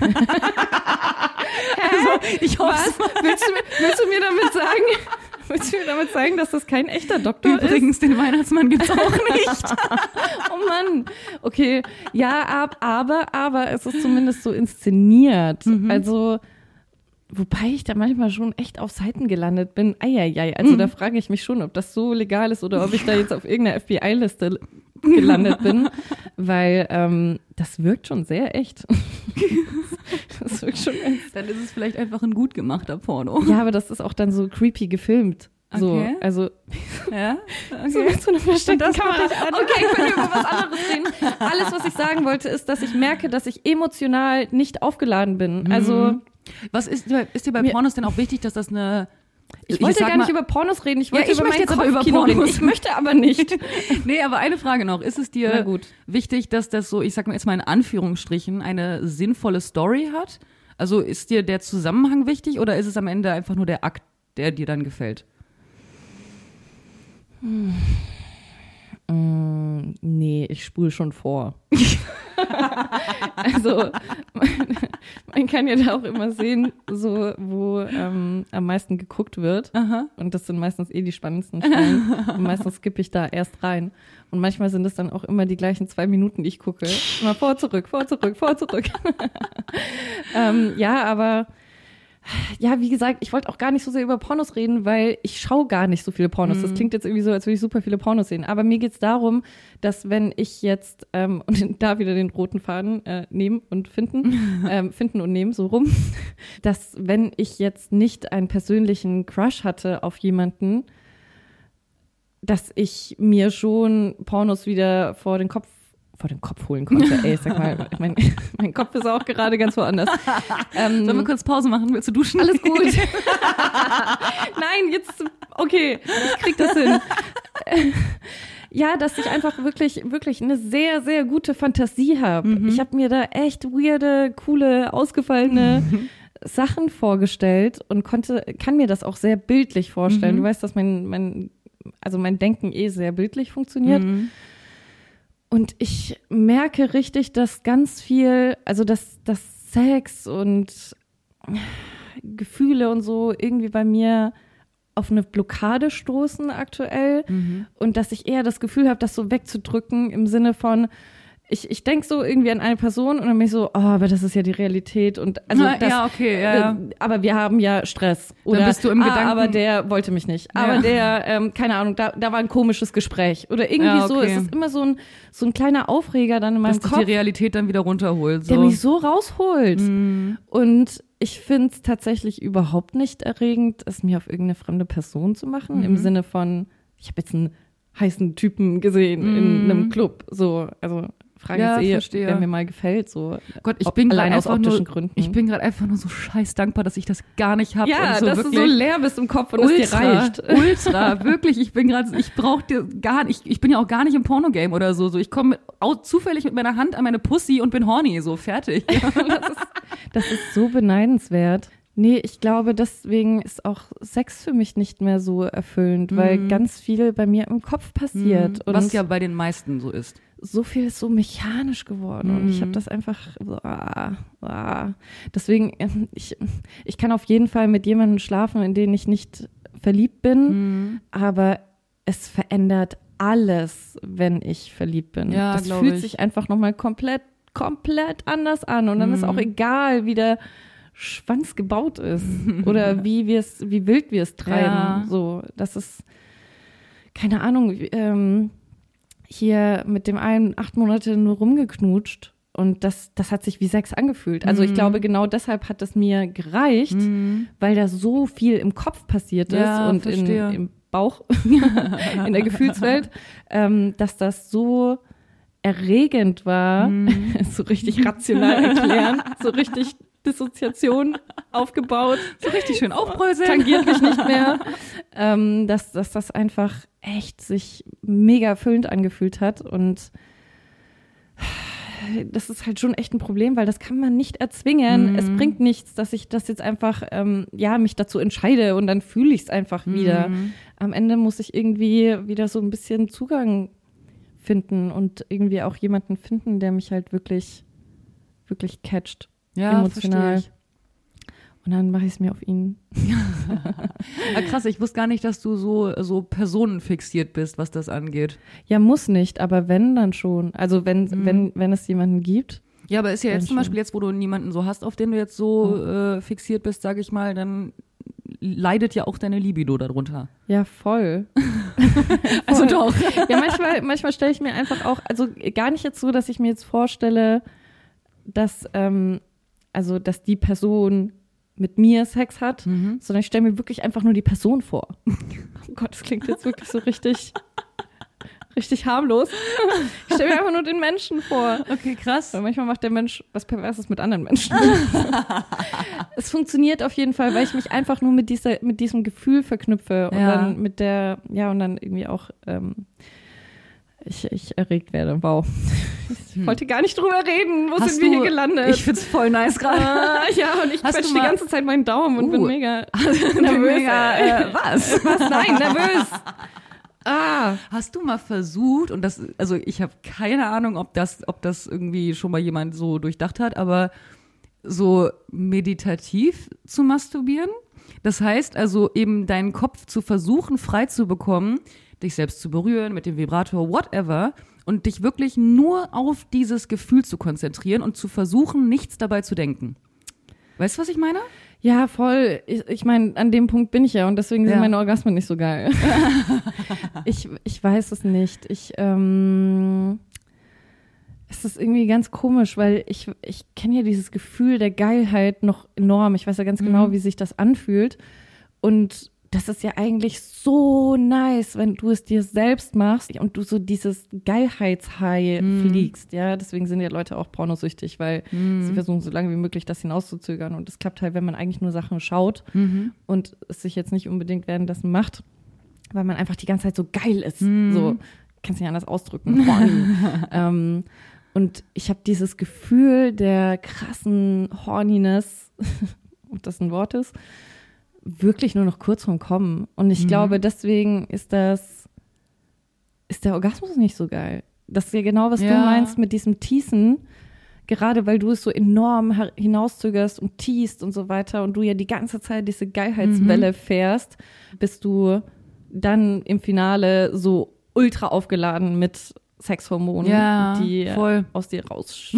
Also, ich hoffe, Willst du, mir- willst du mir damit sagen, willst du mir damit sagen, dass das kein echter Doktor ist? übrigens, den Weihnachtsmann gibt's auch nicht. Oh Mann. Okay. Ja, ab, aber, aber es ist zumindest so inszeniert. Mhm. Also, wobei ich da manchmal schon echt auf Seiten gelandet bin. Eieiei. Also, Mhm. da frage ich mich schon, ob das so legal ist oder ob ich da jetzt auf irgendeiner F B I-Liste gelandet bin. Weil ähm, das wirkt schon sehr echt. Das wirkt schon echt. Dann ist es vielleicht einfach ein gut gemachter Porno. Ja, aber das ist auch dann so creepy gefilmt. So, Okay. also Ja? so Okay. mit so einer versteckten Das Kamera. macht dich an. Okay, können wir über was anderes reden? Alles, was ich sagen wollte, ist, dass ich merke, dass ich emotional nicht aufgeladen bin. Also Was ist, ist dir bei Mir- Pornos denn auch wichtig, dass das eine... ich wollte sag gar mal- nicht über Pornos reden, ich Ja, wollte ich über möchte mein jetzt aber über Kopfkino reden. Pornos. Ich möchte aber nicht. Nee, aber eine Frage noch. Ist es Na dir gut. wichtig, dass das so, ich sag mal jetzt mal in Anführungsstrichen, eine sinnvolle Story hat? Also ist dir der Zusammenhang wichtig oder ist es am Ende einfach nur der Akt, der dir dann gefällt? Mm, nee, ich spule schon vor. Also man, man kann ja da auch immer sehen, so wo ähm, am meisten geguckt wird. Aha. Und das sind meistens eh die spannendsten Stellen. Und meistens skippe ich da erst rein. Und manchmal sind es dann auch immer die gleichen zwei Minuten, die ich gucke. Immer vor, zurück, vor, zurück, vor, zurück. ähm, ja, aber ja, wie gesagt, ich wollte auch gar nicht so sehr über Pornos reden, weil ich schaue gar nicht so viele Pornos. Mhm. Das klingt jetzt irgendwie so, als würde ich super viele Pornos sehen. Aber mir geht's darum, dass wenn ich jetzt, ähm, und da wieder den roten Faden äh, nehmen und finden, ähm, finden und nehmen, so rum, dass wenn ich jetzt nicht einen persönlichen Crush hatte auf jemanden, dass ich mir schon Pornos wieder vor den Kopf vor den Kopf holen konnte. Ey, sag mal, mein, mein Kopf ist auch gerade ganz woanders. Ähm, Sollen wir kurz Pause machen? Willst du duschen? Alles gut. Nein, jetzt, okay, ich krieg das hin. Ja, dass ich einfach wirklich, wirklich eine sehr, sehr gute Fantasie habe. Mhm. Ich habe mir da echt weirde, coole, ausgefallene mhm. Sachen vorgestellt und konnte, kann mir das auch sehr bildlich vorstellen. Mhm. Du weißt, dass mein, mein, also mein Denken eh sehr bildlich funktioniert. Mhm. Und ich merke richtig, dass ganz viel, also dass, dass Sex und Gefühle und so irgendwie bei mir auf eine Blockade stoßen aktuell. Mhm. Und dass ich eher das Gefühl habe, das so wegzudrücken im Sinne von, ich, ich denke so irgendwie an eine Person und dann bin ich so, oh, aber das ist ja die Realität. Und also Na, das, ja, okay, ja, ja. Aber wir haben ja Stress. Oder dann bist du im ah, Gedanken. Aber der wollte mich nicht. Ja. Aber der, ähm, keine Ahnung, da, da war ein komisches Gespräch. Oder irgendwie ja, okay. so. Es ist immer so ein, so ein kleiner Aufreger dann in meinem Dass Kopf. dich die Realität dann wieder runterholt. So. Der mich so rausholt. Mhm. Und ich finde es tatsächlich überhaupt nicht erregend, es mir auf irgendeine fremde Person zu machen. Mhm. Im Sinne von, ich habe jetzt einen heißen Typen gesehen mhm. in einem Club. So, also Frage ja, ist eh, verstehe. wer mir mal gefällt. So, Gott, ich bin allein aus optischen nur, Gründen. Ich bin gerade einfach nur so scheiß dankbar, dass ich das gar nicht habe. Ja, und so dass wirklich du so leer bist im Kopf und ultra, es dir reicht. Ultra, wirklich. Ich bin gerade, ich brauche dir gar nicht, ich bin ja auch gar nicht im Pornogame oder so. so ich komme zufällig mit meiner Hand an meine Pussy und bin horny, so fertig. Ja, das, ist, das ist so beneidenswert. Nee, ich glaube, deswegen ist auch Sex für mich nicht mehr so erfüllend, mhm. weil ganz viel bei mir im Kopf passiert. Mhm. Und was ja bei den meisten so ist. So viel ist so mechanisch geworden mhm. und ich habe das einfach so, ah, ah. Deswegen, ich, ich kann auf jeden Fall mit jemandem schlafen, in den ich nicht verliebt bin, mhm. aber es verändert alles, wenn ich verliebt bin. Ja, das fühlt ich. sich einfach nochmal komplett, komplett anders an und dann mhm. ist auch egal, wie der Schwanz gebaut ist oder wie wir es, wie wild wir es treiben. Ja. So, das ist, keine Ahnung, ähm, hier mit dem einen acht Monate nur rumgeknutscht und das, das hat sich wie Sex angefühlt. Also ich glaube, genau deshalb hat es mir gereicht, mhm. weil da so viel im Kopf passiert ist ja, und in, im Bauch, in der Gefühlswelt, ähm, dass das so erregend war, mhm. so richtig rational erklären, so richtig Dissoziation aufgebaut. So richtig schön aufbröseln. Tangiert mich nicht mehr. ähm, dass, dass das einfach echt sich mega erfüllend angefühlt hat und das ist halt schon echt ein Problem, weil das kann man nicht erzwingen. Mhm. Es bringt nichts, dass ich das jetzt einfach, ähm, ja, mich dazu entscheide und dann fühle ich es einfach mhm. wieder. Am Ende muss ich irgendwie wieder so ein bisschen Zugang finden und irgendwie auch jemanden finden, der mich halt wirklich, wirklich catcht. Ja, emotional. Verstehe ich. Und dann mache ich es mir auf ihn. Ja, krass, ich wusste gar nicht, dass du so, so personenfixiert bist, was das angeht. Ja, muss nicht, aber wenn, dann schon. Also wenn, mhm. wenn, wenn es jemanden gibt. Ja, aber ist ja jetzt zum Beispiel jetzt, wo du niemanden so hast, auf den du jetzt so oh. äh, fixiert bist, sage ich mal, dann leidet ja auch deine Libido darunter. Ja, voll. Also doch. Ja, manchmal, manchmal stelle ich mir einfach auch, also gar nicht jetzt so, dass ich mir jetzt vorstelle, dass, ähm, also, dass die Person mit mir Sex hat, mhm. sondern ich stelle mir wirklich einfach nur die Person vor. Oh Gott, das klingt jetzt wirklich so richtig, richtig harmlos. Ich stelle mir einfach nur den Menschen vor. Okay, krass. Weil manchmal macht der Mensch was Perverses mit anderen Menschen. Es funktioniert auf jeden Fall, weil ich mich einfach nur mit dieser, mit diesem Gefühl verknüpfe und ja. dann mit der, ja, und dann irgendwie auch, ähm, Ich, ich erregt werde. Wow. Ich hm. wollte gar nicht drüber reden. Wo Hast sind wir du, hier gelandet? Ich find's voll nice gerade. Ah, ja, und ich quetsche die ganze Zeit meinen Daumen und uh, bin mega nervös. Mega, äh, was? Was? Nein, nervös. Ah. Hast du mal versucht, und das, also ich habe keine Ahnung, ob das, ob das irgendwie schon mal jemand so durchdacht hat, aber so meditativ zu masturbieren? Das heißt also eben deinen Kopf zu versuchen frei zu bekommen, dich selbst zu berühren mit dem Vibrator, whatever, und dich wirklich nur auf dieses Gefühl zu konzentrieren und zu versuchen, nichts dabei zu denken. Weißt du, was ich meine? Ja, voll. Ich, ich meine, an dem Punkt bin ich ja und deswegen Ja. sind meine Orgasmen nicht so geil. ich, ich weiß es nicht. Ich, ähm, es ist irgendwie ganz komisch, weil ich, ich kenne ja dieses Gefühl der Geilheit noch enorm. Ich weiß ja ganz genau, Mhm. wie sich das anfühlt. Und das ist ja eigentlich so nice, wenn du es dir selbst machst und du so dieses Geilheitshigh Mhm. fliegst. Ja, deswegen sind ja Leute auch pornosüchtig, weil Mhm. sie versuchen so lange wie möglich das hinauszuzögern. Und es klappt halt, wenn man eigentlich nur Sachen schaut Mhm. und es sich jetzt nicht unbedingt währenddessen macht, weil man einfach die ganze Zeit so geil ist. Mhm. So, kannst nicht anders ausdrücken. Horny. ähm, und ich habe dieses Gefühl der krassen Horniness, ob das ein Wort ist, wirklich nur noch kurz vorm Kommen. Und ich Mhm. glaube, deswegen ist das, ist der Orgasmus nicht so geil. Das ist ja genau, was Ja. du meinst mit diesem Teasen. Gerade weil du es so enorm her- hinauszögerst und teast und so weiter und du ja die ganze Zeit diese Geilheitswelle Mhm. fährst, bist du dann im Finale so ultra aufgeladen mit Sexhormonen, Ja, die voll. aus dir raus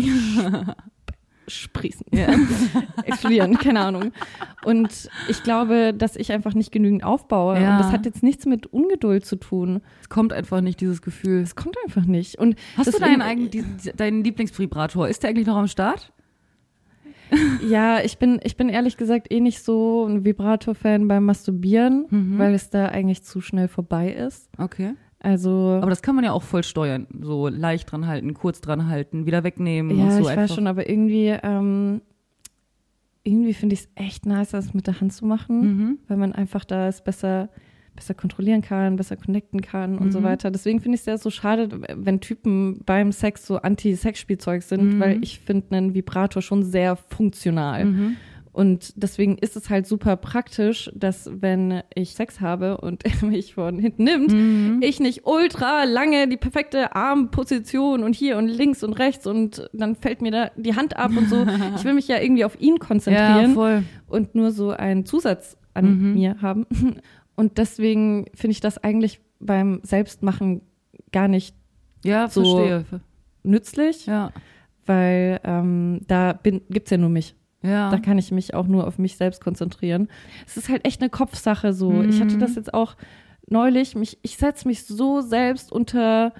sprießen. Ja. Explodieren, keine Ahnung. Und ich glaube, dass ich einfach nicht genügend aufbaue. Ja. Und das hat jetzt nichts mit Ungeduld zu tun. Es kommt einfach nicht, dieses Gefühl. Es kommt einfach nicht. Und Hast du deswegen- deinen, eigenen, die- deinen Lieblingsvibrator? Ist der eigentlich noch am Start? Ja, ich bin, ich bin ehrlich gesagt eh nicht so ein Vibrator-Fan beim Masturbieren, Mhm. weil es da eigentlich zu schnell vorbei ist. Okay. Also, Aber das kann man ja auch voll steuern. So leicht dran halten, kurz dran halten, wieder wegnehmen ja, und so ich einfach. weiß schon, aber irgendwie, ähm, irgendwie finde ich es echt nice, das mit der Hand zu machen, Mhm. weil man einfach da es besser, besser kontrollieren kann, besser connecten kann und Mhm. so weiter. Deswegen finde ich es ja so schade, wenn Typen beim Sex so Anti-Sex-Spielzeug sind, Mhm. weil ich finde einen Vibrator schon sehr funktional. Mhm. Und deswegen ist es halt super praktisch, dass wenn ich Sex habe und er mich von hinten nimmt, Mhm. ich nicht ultra lange die perfekte Armposition und hier und links und rechts und dann fällt mir da die Hand ab und so. Ich will mich ja irgendwie auf ihn Ja, konzentrieren voll. und nur so einen Zusatz an Mhm. mir haben. Und deswegen finde ich das eigentlich beim Selbstmachen gar nicht Ja, So- verstehe. nützlich, Ja. weil ähm, da bin, gibt's ja nur mich. Ja. Da kann ich mich auch nur auf mich selbst konzentrieren. Es ist halt echt eine Kopfsache so. Mhm. Ich hatte das jetzt auch neulich. Mich, ich setze mich so selbst unter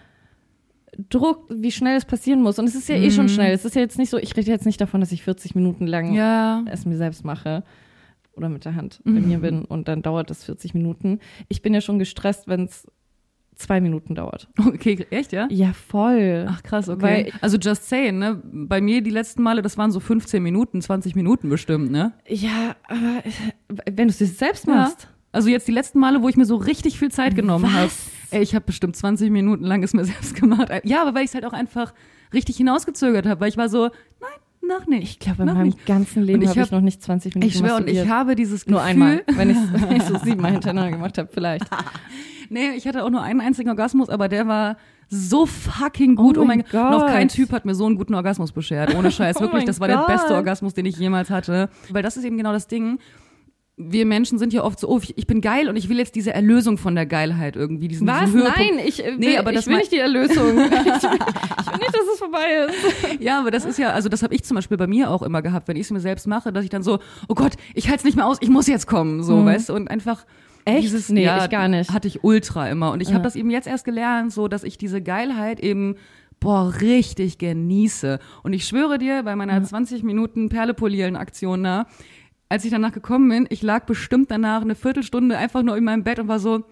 Druck, wie schnell es passieren muss. Und es ist ja eh schon Mhm. schnell. Es ist ja jetzt nicht so, ich rede jetzt nicht davon, dass ich vierzig Minuten lang ja. es mir selbst mache oder mit der Hand bei Mhm. mir bin und dann dauert das vierzig Minuten. Ich bin ja schon gestresst, wenn es zwei Minuten dauert. Okay, echt, ja? Ja, voll. Ach krass, okay. Weil- also just saying, ne? Bei mir die letzten Male, das waren so fünfzehn Minuten, zwanzig Minuten bestimmt, ne? Ja, aber äh, wenn du es dir selbst Ja. machst. Also jetzt die letzten Male, wo ich mir so richtig viel Zeit genommen Was? habe. Ey, ich habe bestimmt zwanzig Minuten lang es mir selbst gemacht. Ja, aber weil ich es halt auch einfach richtig hinausgezögert habe, weil ich war so, nein, noch nicht. Ich glaube, in noch meinem nicht. ganich Leben ich habe ich hab- noch nicht zwanzig Minuten Ich schwöre, und ich masturbiert. habe dieses Gefühl. Nur einmal, wenn ich es so siebenmal hintereinander gemacht habe, vielleicht. Nee, ich hatte auch nur einen einzigen Orgasmus, aber der war so fucking gut. Oh Oh mein mein Gott. Noch kein Gott. Typ hat mir so einen guten Orgasmus beschert. Ohne Scheiß. Oh Wirklich, mein das war Gott. der beste Orgasmus, den ich jemals hatte. Weil das ist eben genau das Ding. Wir Menschen sind ja oft so, oh, ich, ich bin geil und ich will jetzt diese Erlösung von der Geilheit irgendwie. Diesen, Was? diesen Höhepunkt. Nein, ich, äh, will, Nee, aber das ich will mein- nicht die Erlösung. ich, will, ich will nicht, dass es vorbei ist. Ja, aber das ist ja, also das habe ich zum Beispiel bei mir auch immer gehabt, wenn ich es mir selbst mache, dass ich dann so, oh Gott, ich halte es nicht mehr aus, ich muss jetzt kommen, so, Mhm. weißt du, und einfach Echt? dieses, Nee, ja, ich gar nicht. hatte ich ultra immer und ich Ja. habe das eben jetzt erst gelernt, so, dass ich diese Geilheit eben boah, richtig genieße. Und ich schwöre dir, bei meiner zwanzig Minuten Perlepolieren-Aktion da, als ich danach gekommen bin, ich lag bestimmt danach eine Viertelstunde einfach nur in meinem Bett und war so,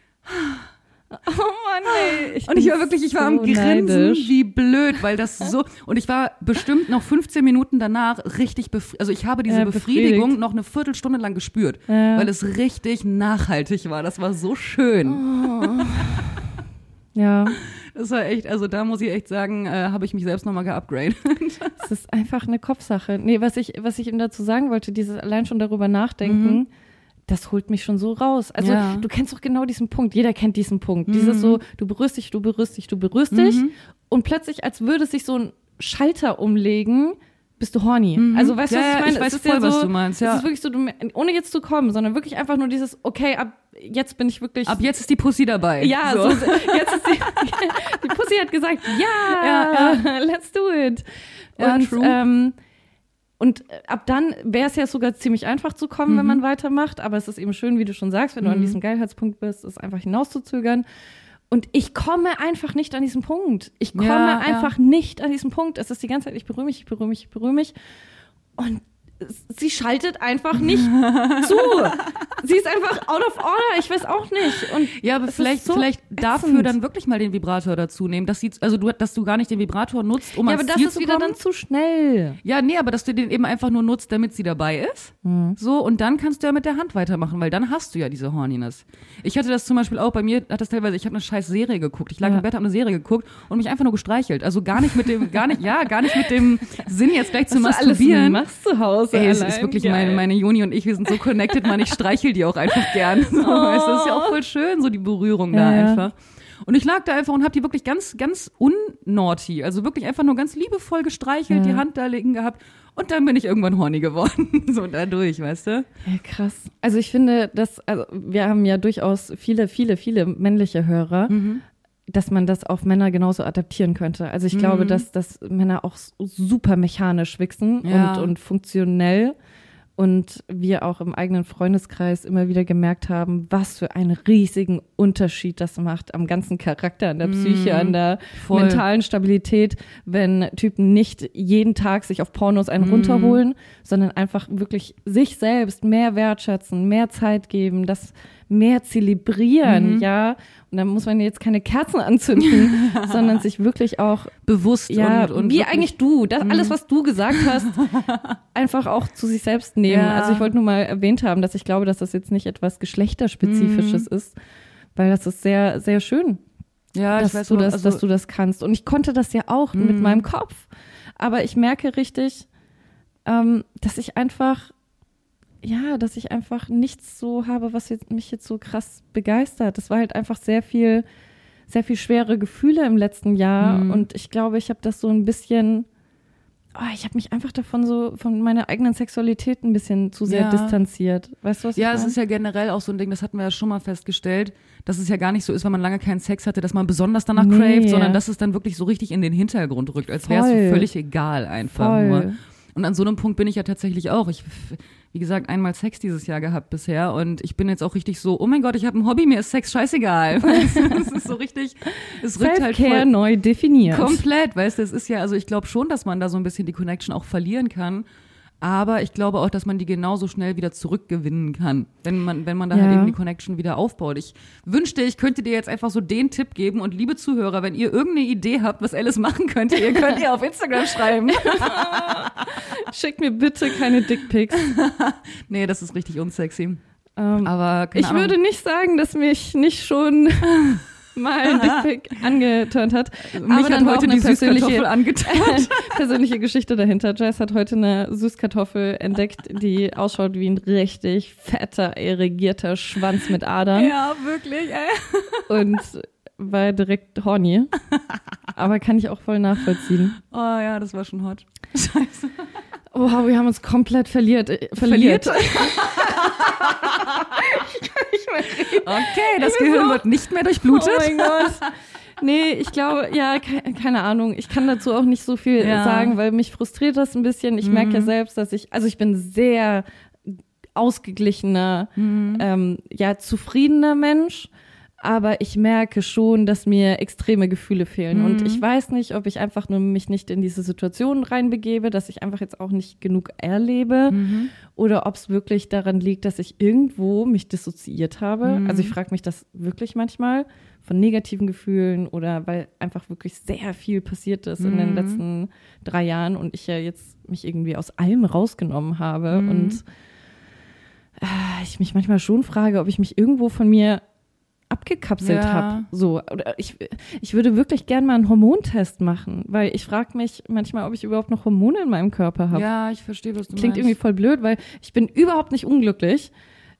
Oh Mann, ey. und ich war wirklich, ich war am so Grinsen, neidisch. wie blöd, weil das so, und ich war bestimmt noch fünfzehn Minuten danach richtig befriedigt, also ich habe diese Ja, Befriedigung befriedigt. noch eine Viertelstunde lang gespürt, Ja. weil es richtig nachhaltig war, das war so schön. Ja, Das war echt, also da muss ich echt sagen, äh, habe ich mich selbst nochmal geupgradet. es ist einfach eine Kopfsache. Nee, was ich, was ich ihm dazu sagen wollte, dieses allein schon darüber nachdenken, Mhm. das holt mich schon so raus. Also Ja. du kennst doch genau diesen Punkt. Jeder kennt diesen Punkt. Mhm. Dieses so, du berührst dich, du berührst dich, du berührst dich. Mhm. Und plötzlich, als würde sich so ein Schalter umlegen, bist du horny. Mhm. Also weißt du, ja, was ich meine? Ich weiß es ist voll, ja so, was du meinst. Ja. Es ist wirklich so, du, ohne jetzt zu kommen, sondern wirklich einfach nur dieses, okay, ab jetzt bin ich wirklich... Ab jetzt ist die Pussy dabei. Ja, so. so, jetzt ist die, die Pussy hat gesagt, ja, ja, ja. let's do it. Ja, und, true. Ähm, und ab dann wäre es ja sogar ziemlich einfach zu kommen, mhm. wenn man weitermacht. Aber es ist eben schön, wie du schon sagst, wenn mhm. du an diesem Geilheitspunkt bist, es einfach hinauszuzögern. Und ich komme einfach nicht an diesen Punkt. Ich komme ja, einfach ja. nicht an diesen Punkt. Es ist die ganze Zeit, ich berühre mich, ich berühre mich, ich berühre mich. Und sie schaltet einfach nicht zu. Sie ist einfach out of order. Ich weiß auch nicht. Und ja, aber vielleicht, so vielleicht dafür dann wirklich mal den Vibrator dazu nehmen, dass sie, also du, dass du gar nicht den Vibrator nutzt, um ja, ans aber Ziel das zu ist wieder kommen. dann zu schnell. Ja, nee, aber dass du den eben einfach nur nutzt, damit sie dabei ist. Mhm. So, und dann kannst du ja mit der Hand weitermachen, weil dann hast du ja diese Horniness. Ich hatte das zum Beispiel auch, bei mir hat das teilweise, ich habe eine scheiß Serie geguckt. Ich lag ja. im Bett, habe eine Serie geguckt und mich einfach nur gestreichelt. Also gar nicht mit dem, gar nicht, ja, gar nicht mit dem Sinn, jetzt gleich zu Was masturbieren. Du alles machst zu Hause. Ey, es ist wirklich meine, meine Juni und ich, wir sind so connected, man, ich streichel die auch einfach gern. So, oh. weißt, das ist ja auch voll schön, so die Berührung da ja, einfach. Und ich lag da einfach und hab die wirklich ganz, ganz unnaughty, also wirklich einfach nur ganz liebevoll gestreichelt, ja. die Hand da liegen gehabt und dann bin ich irgendwann horny geworden. So dadurch, weißt du? Ja, krass. Also ich finde, dass, also wir haben ja durchaus viele, viele, viele männliche Hörer, mhm. dass man das auf Männer genauso adaptieren könnte. Also ich mhm. glaube, dass, dass Männer auch super mechanisch wichsen ja. und, und funktionell. Und wir auch im eigenen Freundeskreis immer wieder gemerkt haben, was für einen riesigen Unterschied das macht am ganzen Charakter, an der Psyche, mm, an der voll. mentalen Stabilität, wenn Typen nicht jeden Tag sich auf Pornos einen mm. runterholen, sondern einfach wirklich sich selbst mehr wertschätzen, mehr Zeit geben, das mehr zelebrieren, mhm. ja. Und da muss man jetzt keine Kerzen anzünden, sondern sich wirklich auch bewusst ja, und, und wie wirklich, eigentlich du, das mhm. alles, was du gesagt hast, einfach auch zu sich selbst nehmen. Ja. Also ich wollte nur mal erwähnt haben, dass ich glaube, dass das jetzt nicht etwas Geschlechterspezifisches mhm. ist, weil das ist sehr, sehr schön, ja, dass, ich weiß, du das, also, dass du das kannst. Und ich konnte das ja auch mhm. mit meinem Kopf. Aber ich merke richtig, ähm, dass ich einfach ja, dass ich einfach nichts so habe, was jetzt, mich jetzt so krass begeistert. Das war halt einfach sehr viel, sehr viel schwere Gefühle im letzten Jahr mhm. und ich glaube, ich habe das so ein bisschen, oh, ich habe mich einfach davon so, von meiner eigenen Sexualität ein bisschen zu sehr ja. distanziert. Weißt du, was ja, ich meine? Es ist ja generell auch so ein Ding, das hatten wir ja schon mal festgestellt, dass es ja gar nicht so ist, wenn man lange keinen Sex hatte, dass man besonders danach nee. craved, sondern dass es dann wirklich so richtig in den Hintergrund rückt, als wäre es so völlig egal einfach Voll. nur. Und an so einem Punkt bin ich ja tatsächlich auch. Ich, wie gesagt, einmal Sex dieses Jahr gehabt bisher und ich bin jetzt auch richtig so, oh mein Gott, ich habe ein Hobby, mir ist Sex scheißegal. Es ist so richtig, es rückt halt voll neu definiert. Komplett, weißt du, es ist ja, also ich glaube schon, dass man da so ein bisschen die Connection auch verlieren kann, aber ich glaube auch, dass man die genauso schnell wieder zurückgewinnen kann, wenn man, wenn man da ja. halt eben die Connection wieder aufbaut. Ich wünschte, ich könnte dir jetzt einfach so den Tipp geben und liebe Zuhörer, wenn ihr irgendeine Idee habt, was Alice machen könnte, ihr könnt ihr auf Instagram schreiben. Schickt mir bitte keine Dickpics. Nee, das ist richtig unsexy. Ähm, aber keine ich Ahnung. würde nicht sagen, dass mich nicht schon mal ein Dickpic angeturnt hat. Also mich aber hat heute die Süßkartoffel angeturnt. Persönliche Geschichte dahinter. Jess hat heute eine Süßkartoffel entdeckt, die ausschaut wie ein richtig fetter, irrigierter Schwanz mit Adern. Ja, wirklich, ey. Und war direkt horny. Aber kann ich auch voll nachvollziehen. Oh ja, das war schon hot. Scheiße. Oha, wir haben uns komplett verliert. Äh, verliert? Verliert? Ich kann nicht mehr reden. Okay, das Gehirn so, wird nicht mehr durchblutet. Oh mein Gott. Nee, ich glaube, ja, ke- keine Ahnung. Ich kann dazu auch nicht so viel ja. sagen, weil mich frustriert das ein bisschen. Ich mhm. merke ja selbst, dass ich, also ich bin sehr ausgeglichener, mhm. ähm, ja, zufriedener Mensch. Aber ich merke schon, dass mir extreme Gefühle fehlen. Mhm. Und ich weiß nicht, ob ich einfach nur mich nicht in diese Situation reinbegebe, dass ich einfach jetzt auch nicht genug erlebe. Mhm. Oder ob es wirklich daran liegt, dass ich irgendwo mich dissoziiert habe. Mhm. Also ich frage mich das wirklich manchmal von negativen Gefühlen oder weil einfach wirklich sehr viel passiert ist mhm. in den letzten drei Jahren und ich ja jetzt mich irgendwie aus allem rausgenommen habe. Mhm. Und äh, ich mich manchmal schon frage, ob ich mich irgendwo von mir abgekapselt ja. habe. So, oder ich, ich würde wirklich gern mal einen Hormontest machen, weil ich frage mich manchmal, ob ich überhaupt noch Hormone in meinem Körper habe. Ja, ich verstehe, was du Klingt meinst. irgendwie voll blöd, weil ich bin überhaupt nicht unglücklich.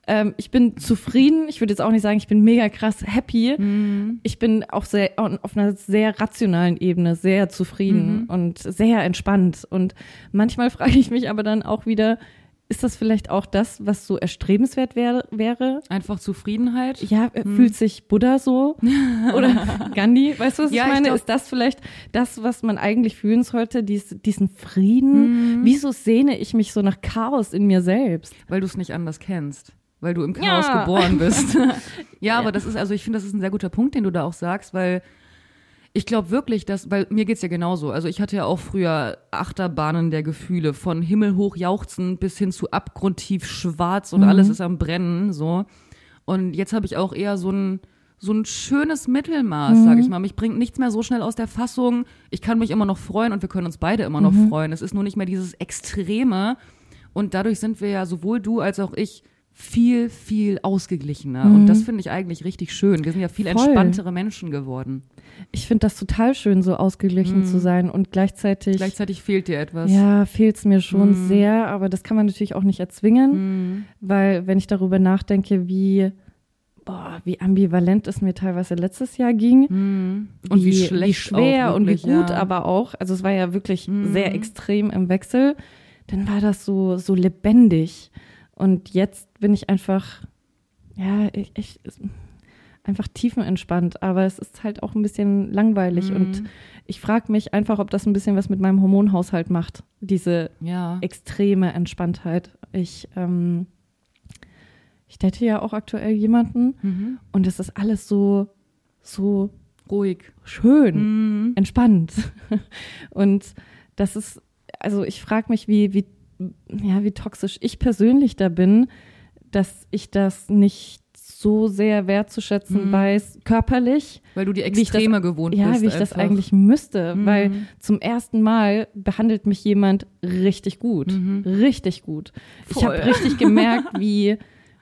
Ähm, ich bin zufrieden. Ich würde jetzt auch nicht sagen, ich bin mega krass happy. Mhm. Ich bin auch sehr auf einer sehr rationalen Ebene sehr zufrieden Mhm. und sehr entspannt. Und manchmal frage ich mich aber dann auch wieder, ist das vielleicht auch das, was so erstrebenswert wär, wäre? Einfach Zufriedenheit. Ja, fühlt sich Buddha so? Oder Gandhi? Weißt du, was Ja, ich ich meine? glaub- Ist das vielleicht das, was man eigentlich fühlen sollte? Dies, diesen Frieden? Mhm. Wieso sehne ich mich so nach Chaos in mir selbst? Weil du es nicht anders kennst. Weil du im Chaos Ja. geboren bist. Ja, aber das ist, also ich finde, das ist ein sehr guter Punkt, den du da auch sagst, weil ich glaube wirklich, dass, weil mir geht's ja genauso. Also ich hatte ja auch früher Achterbahnen der Gefühle, von himmelhoch jauchzend bis hin zu abgrundtief schwarz und Mhm. alles ist am Brennen, so. Und jetzt habe ich auch eher so ein, so ein schönes Mittelmaß, Mhm. sag ich mal. Mich bringt nichts mehr so schnell aus der Fassung. Ich kann mich immer noch freuen und wir können uns beide immer noch Mhm. freuen. Es ist nur nicht mehr dieses Extreme. Und dadurch sind wir ja sowohl du als auch ich viel, viel ausgeglichener. Mhm. Und das finde ich eigentlich richtig schön. Wir sind ja viel Voll. entspanntere Menschen geworden. Ich finde das total schön, so ausgeglichen Mhm. zu sein und gleichzeitig, Gleichzeitig fehlt dir etwas. ja, fehlt es mir schon Mhm. sehr, aber das kann man natürlich auch nicht erzwingen, Mhm. weil wenn ich darüber nachdenke, wie, boah, wie ambivalent es mir teilweise letztes Jahr ging, Mhm. Und wie, schlecht wie schwer auch und wie wirklich, gut ja. aber auch, also es war ja wirklich Mhm. sehr extrem im Wechsel, dann war das so, so lebendig. Und jetzt bin ich einfach, ja, ich, ich einfach tiefenentspannt, aber es ist halt auch ein bisschen langweilig Mhm. und ich frage mich einfach, ob das ein bisschen was mit meinem Hormonhaushalt macht, diese Ja. extreme Entspanntheit. Ich, ähm, ich date ja auch aktuell jemanden Mhm. und es ist alles so, so Ruhig. schön, Mhm. entspannt. Und das ist, also ich frage mich, wie, wie, ja, wie toxisch ich persönlich da bin, dass ich das nicht so sehr wertzuschätzen Mhm. weiß, körperlich, Weil du die wie ich das- Extreme gewohnt ja, bist. wie ich das einfach. eigentlich müsste, Mhm. weil zum ersten Mal behandelt mich jemand richtig gut, Mhm. richtig gut. Ich habe Voll. richtig gemerkt, wie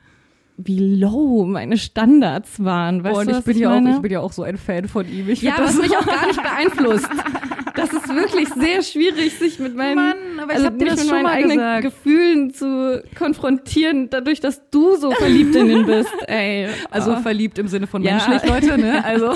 wie low meine Standards waren. Weißt Oh, und du, ich was bin, ich ja auch, meine? ich bin ja auch so ein Fan von ihm. Ich Ja, find das was mich auch gar nicht beeinflusst. Das ist wirklich sehr schwierig, sich mit meinen, Mann, aber ich also hab dir mich das mit schon meinen mal eigenen gesagt. Gefühlen zu konfrontieren, dadurch, dass du so verliebt in ihn bist. Ey, Also oh. verliebt im Sinne von Ja. menschlich, Leute, ne? Also.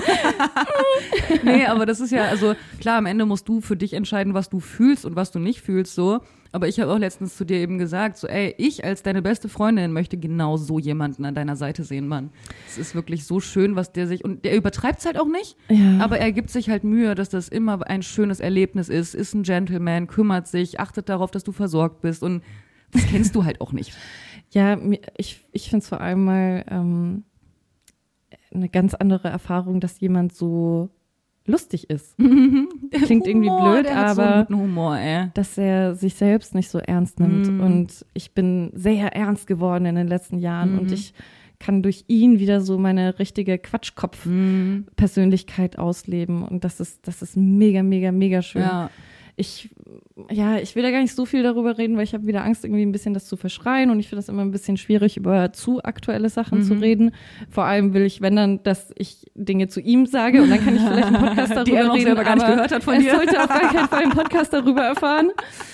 Nee, aber das ist ja, also klar, am Ende musst du für dich entscheiden, was du fühlst und was du nicht fühlst, so. Aber ich habe auch letztens zu dir eben gesagt, so, ey, ich als deine beste Freundin möchte genau so jemanden an deiner Seite sehen, Mann. Es ist wirklich so schön, was der sich, und der übertreibt's halt auch nicht, Ja. aber er gibt sich halt Mühe, dass das immer ein schönes Erlebnis ist, ist ein Gentleman, kümmert sich, achtet darauf, dass du versorgt bist und das kennst du halt auch nicht. Ja, mir- ich, ich finde es vor allem mal ähm, eine ganz andere Erfahrung, dass jemand so lustig ist. Klingt irgendwie Humor, blöd, der hat so einen aber guten Humor, ey. dass er sich selbst nicht so ernst nimmt. Mm. Und ich bin sehr ernst geworden in den letzten Jahren Mhm. und ich kann durch ihn wieder so meine richtige Quatschkopf-Persönlichkeit Mhm. ausleben. Und das ist, das ist mega, mega, mega schön. Ja. Ich, ja, ich will da gar nicht so viel darüber reden, weil ich habe wieder Angst, irgendwie ein bisschen das zu verschreien und ich finde das immer ein bisschen schwierig, über zu aktuelle Sachen Mhm. zu reden. Vor allem will ich, wenn dann, dass ich Dinge zu ihm sage und dann kann ich vielleicht im Podcast darüber Die er noch reden, selber gar nicht aber gehört hat von er dir. sollte auf gar keinen Fall im Podcast darüber erfahren.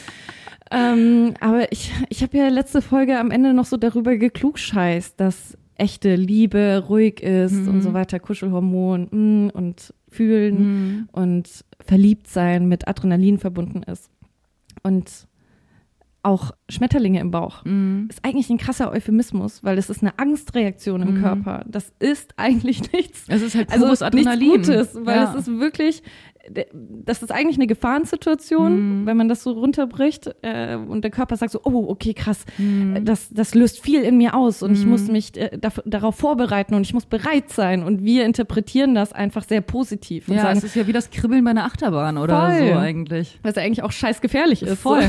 Ähm, aber ich, ich habe ja letzte Folge am Ende noch so darüber geklugscheißt, dass echte Liebe ruhig ist Mhm. und so weiter, Kuschelhormon mm, und fühlen Mhm. und verliebt sein mit Adrenalin verbunden ist. Und auch Schmetterlinge im Bauch Mhm. ist eigentlich ein krasser Euphemismus, weil es ist eine Angstreaktion im Mhm. Körper. Das ist eigentlich nichts. Es ist halt Also pures Adrenalin. nichts Gutes, weil Ja. es ist wirklich, das ist eigentlich eine Gefahrensituation, Mhm. wenn man das so runterbricht äh, und der Körper sagt so, oh, okay, krass, Mhm. das, das löst viel in mir aus und ich Mhm. muss mich äh, daf- darauf vorbereiten und ich muss bereit sein und wir interpretieren das einfach sehr positiv und Ja, sagen, es ist ja wie das Kribbeln bei einer Achterbahn oder Voll. so eigentlich. was ja eigentlich auch scheiß gefährlich ist. Voll.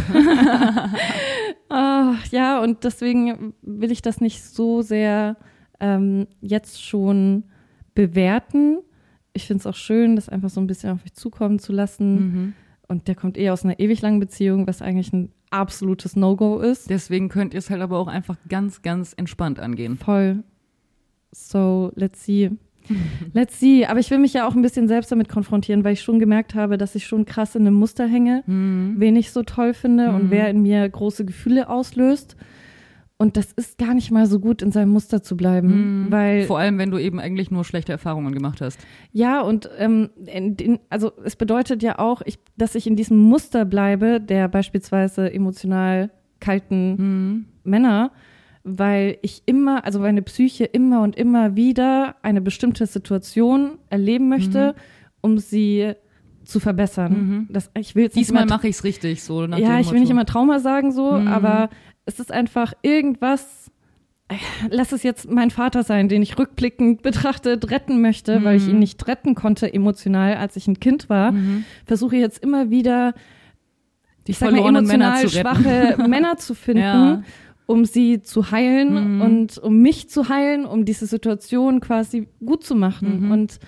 Ah, ja, und deswegen will ich das nicht so sehr ähm, jetzt schon bewerten. Ich finde es auch schön, das einfach so ein bisschen auf mich zukommen zu lassen. Mhm. Und der kommt eh aus einer ewig langen Beziehung, was eigentlich ein absolutes No-Go ist. Deswegen könnt ihr es halt aber auch einfach ganz, ganz entspannt angehen. Voll. So, let's see. Let's see. Aber ich will mich ja auch ein bisschen selbst damit konfrontieren, weil ich schon gemerkt habe, dass ich schon krass in einem Muster hänge, Mhm. wen ich so toll finde Mhm. und wer in mir große Gefühle auslöst. Und das ist gar nicht mal so gut, in seinem Muster zu bleiben, Mhm. weil Vor allem, wenn du eben eigentlich nur schlechte Erfahrungen gemacht hast. ja, und ähm, in, in, also es bedeutet ja auch, ich, dass ich in diesem Muster bleibe, der beispielsweise emotional kalten Mhm. Männer, weil ich immer, also meine Psyche immer und immer wieder eine bestimmte Situation erleben möchte, Mhm. um sie zu verbessern. Mhm. Das, ich will jetzt nicht Diesmal immer, mache ich es richtig, so nach ja, dem ich will Motto. nicht immer Trauma sagen so, Mhm. aber es ist einfach irgendwas, äh, lass es jetzt mein Vater sein, den ich rückblickend betrachtet retten möchte, Mhm. weil ich ihn nicht retten konnte emotional, als ich ein Kind war, Mhm. versuche ich jetzt immer wieder Die ich sag mal, verlorenen Männer emotional zu retten. schwache Männer zu finden, Ja. um sie zu heilen Mhm. und um mich zu heilen, um diese Situation quasi gut zu machen. Mhm. Und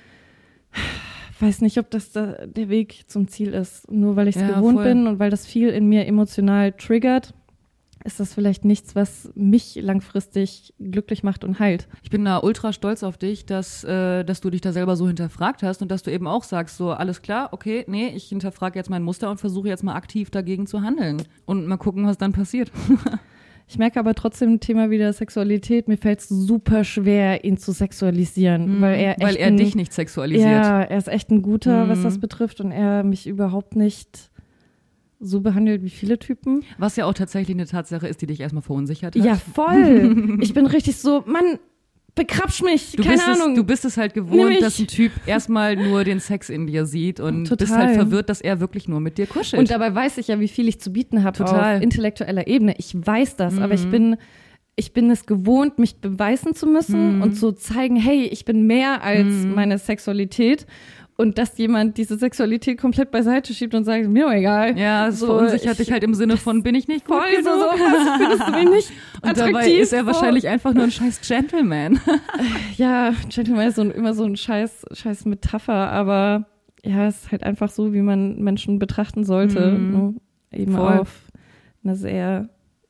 weiß nicht, ob das da der Weg zum Ziel ist. Nur weil ich es Ja, gewohnt voll. bin und weil das viel in mir emotional triggert, ist das vielleicht nichts, was mich langfristig glücklich macht und heilt. Ich bin da ultra stolz auf dich, dass, äh, dass du dich da selber so hinterfragt hast und dass du eben auch sagst, so alles klar, okay, nee, ich hinterfrage jetzt mein Muster und versuche jetzt mal aktiv dagegen zu handeln und mal gucken, was dann passiert. Ich merke aber trotzdem Thema wieder Sexualität, mir fällt es super schwer, ihn zu sexualisieren, weil er echt Weil er ein, dich nicht sexualisiert. Ja, er ist echt ein guter, Mhm. was das betrifft und er mich überhaupt nicht so behandelt wie viele Typen. Was ja auch tatsächlich eine Tatsache ist, die dich erstmal verunsichert hat. Ja, voll. Ich bin richtig so, Mann, bekrapsch mich, Du keine bist, Ahnung. es, du bist es halt Nimm gewohnt, mich. dass ein Typ erstmal nur den Sex in dir sieht und Total. bist halt verwirrt, dass er wirklich nur mit dir kuschelt. Und dabei weiß ich ja, wie viel ich zu bieten habe Total. auf intellektueller Ebene. Ich weiß das, Mhm. aber ich bin, ich bin es gewohnt, mich beweisen zu müssen Mhm. und zu zeigen, hey, ich bin mehr als Mhm. meine Sexualität. Und dass jemand diese Sexualität komplett beiseite schiebt und sagt, mir doch egal. ja, es so, verunsichert ich- dich halt im Sinne von, bin ich nicht gut Voll so, genug? so, was findest du mich nicht Und attraktiv? dabei ist er So. wahrscheinlich einfach nur ein scheiß Gentleman. Ja, Gentleman ist so ein, immer so ein scheiß, scheiß Metapher, aber ja, es ist halt einfach so, wie man Menschen betrachten sollte. Mhm. Ne? Eben Voll. auf einer sehr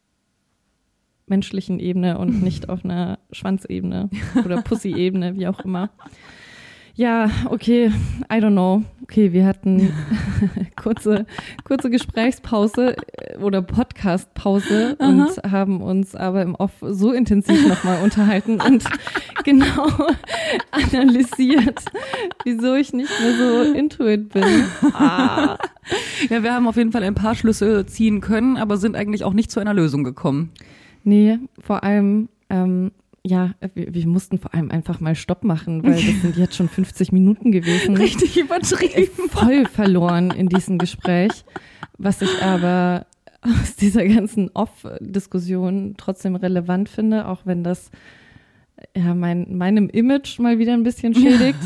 menschlichen Ebene und nicht auf einer Schwanzebene oder Pussy-Ebene, wie auch immer. Ja, okay, I don't know. Okay, wir hatten kurze, kurze Gesprächspause äh, oder Podcastpause und haben uns aber im Off so intensiv nochmal unterhalten und genau analysiert, wieso ich nicht mehr so into it bin. Ah. Ja, wir haben auf jeden Fall ein paar Schlüsse ziehen können, aber sind eigentlich auch nicht zu einer Lösung gekommen. Nee, vor allem, ähm, ja, wir, wir mussten vor allem einfach mal Stopp machen, weil das sind jetzt schon fünfzig Minuten gewesen. Richtig übertrieben. Voll verloren in diesem Gespräch, was ich aber aus dieser ganzen Off-Diskussion trotzdem relevant finde, auch wenn das ja mein, meinem Image mal wieder ein bisschen schädigt.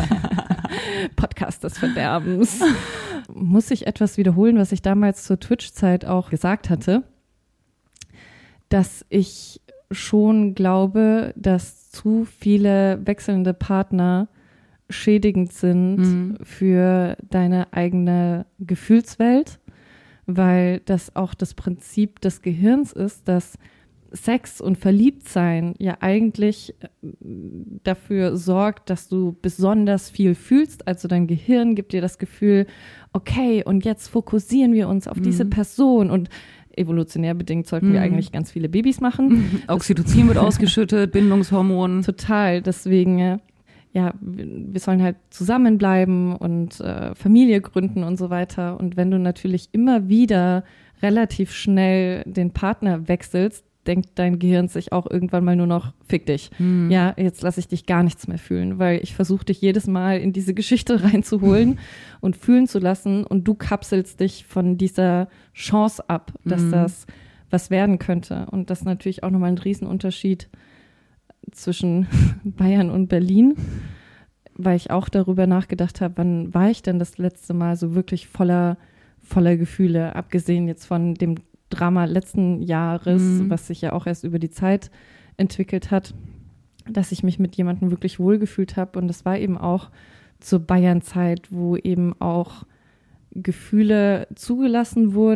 Podcast des Verderbens. Muss ich etwas wiederholen, was ich damals zur Twitch-Zeit auch gesagt hatte, dass ich schon glaube, dass zu viele wechselnde Partner schädigend sind Mhm. für deine eigene Gefühlswelt, weil das auch das Prinzip des Gehirns ist, dass Sex und Verliebtsein ja eigentlich äh, dafür sorgt, dass du besonders viel fühlst. Also dein Gehirn gibt dir das Gefühl, okay, und jetzt fokussieren wir uns auf Mhm. diese Person und evolutionär bedingt sollten wir Mhm. eigentlich ganz viele Babys machen. Oxytocin wird ausgeschüttet, Bindungshormon. Total, deswegen, äh, ja, wir wir sollen halt zusammenbleiben und äh, Familie gründen und so weiter. Und wenn du natürlich immer wieder relativ schnell den Partner wechselst, denkt dein Gehirn sich auch irgendwann mal nur noch, fick dich. Mhm. Ja, jetzt lasse ich dich gar nichts mehr fühlen, weil ich versuche dich jedes Mal in diese Geschichte reinzuholen und fühlen zu lassen und du kapselst dich von dieser Chance ab, dass Mhm. das was werden könnte. Und das ist natürlich auch nochmal ein Riesenunterschied zwischen Bayern und Berlin, weil ich auch darüber nachgedacht habe, wann war ich denn das letzte Mal so wirklich voller, voller Gefühle, abgesehen jetzt von dem Drama letzten Jahres, Mhm. was sich ja auch erst über die Zeit entwickelt hat, dass ich mich mit jemandem wirklich wohlgefühlt habe. Und das war eben auch zur Bayern-Zeit, wo eben auch Gefühle zugelassen wurden,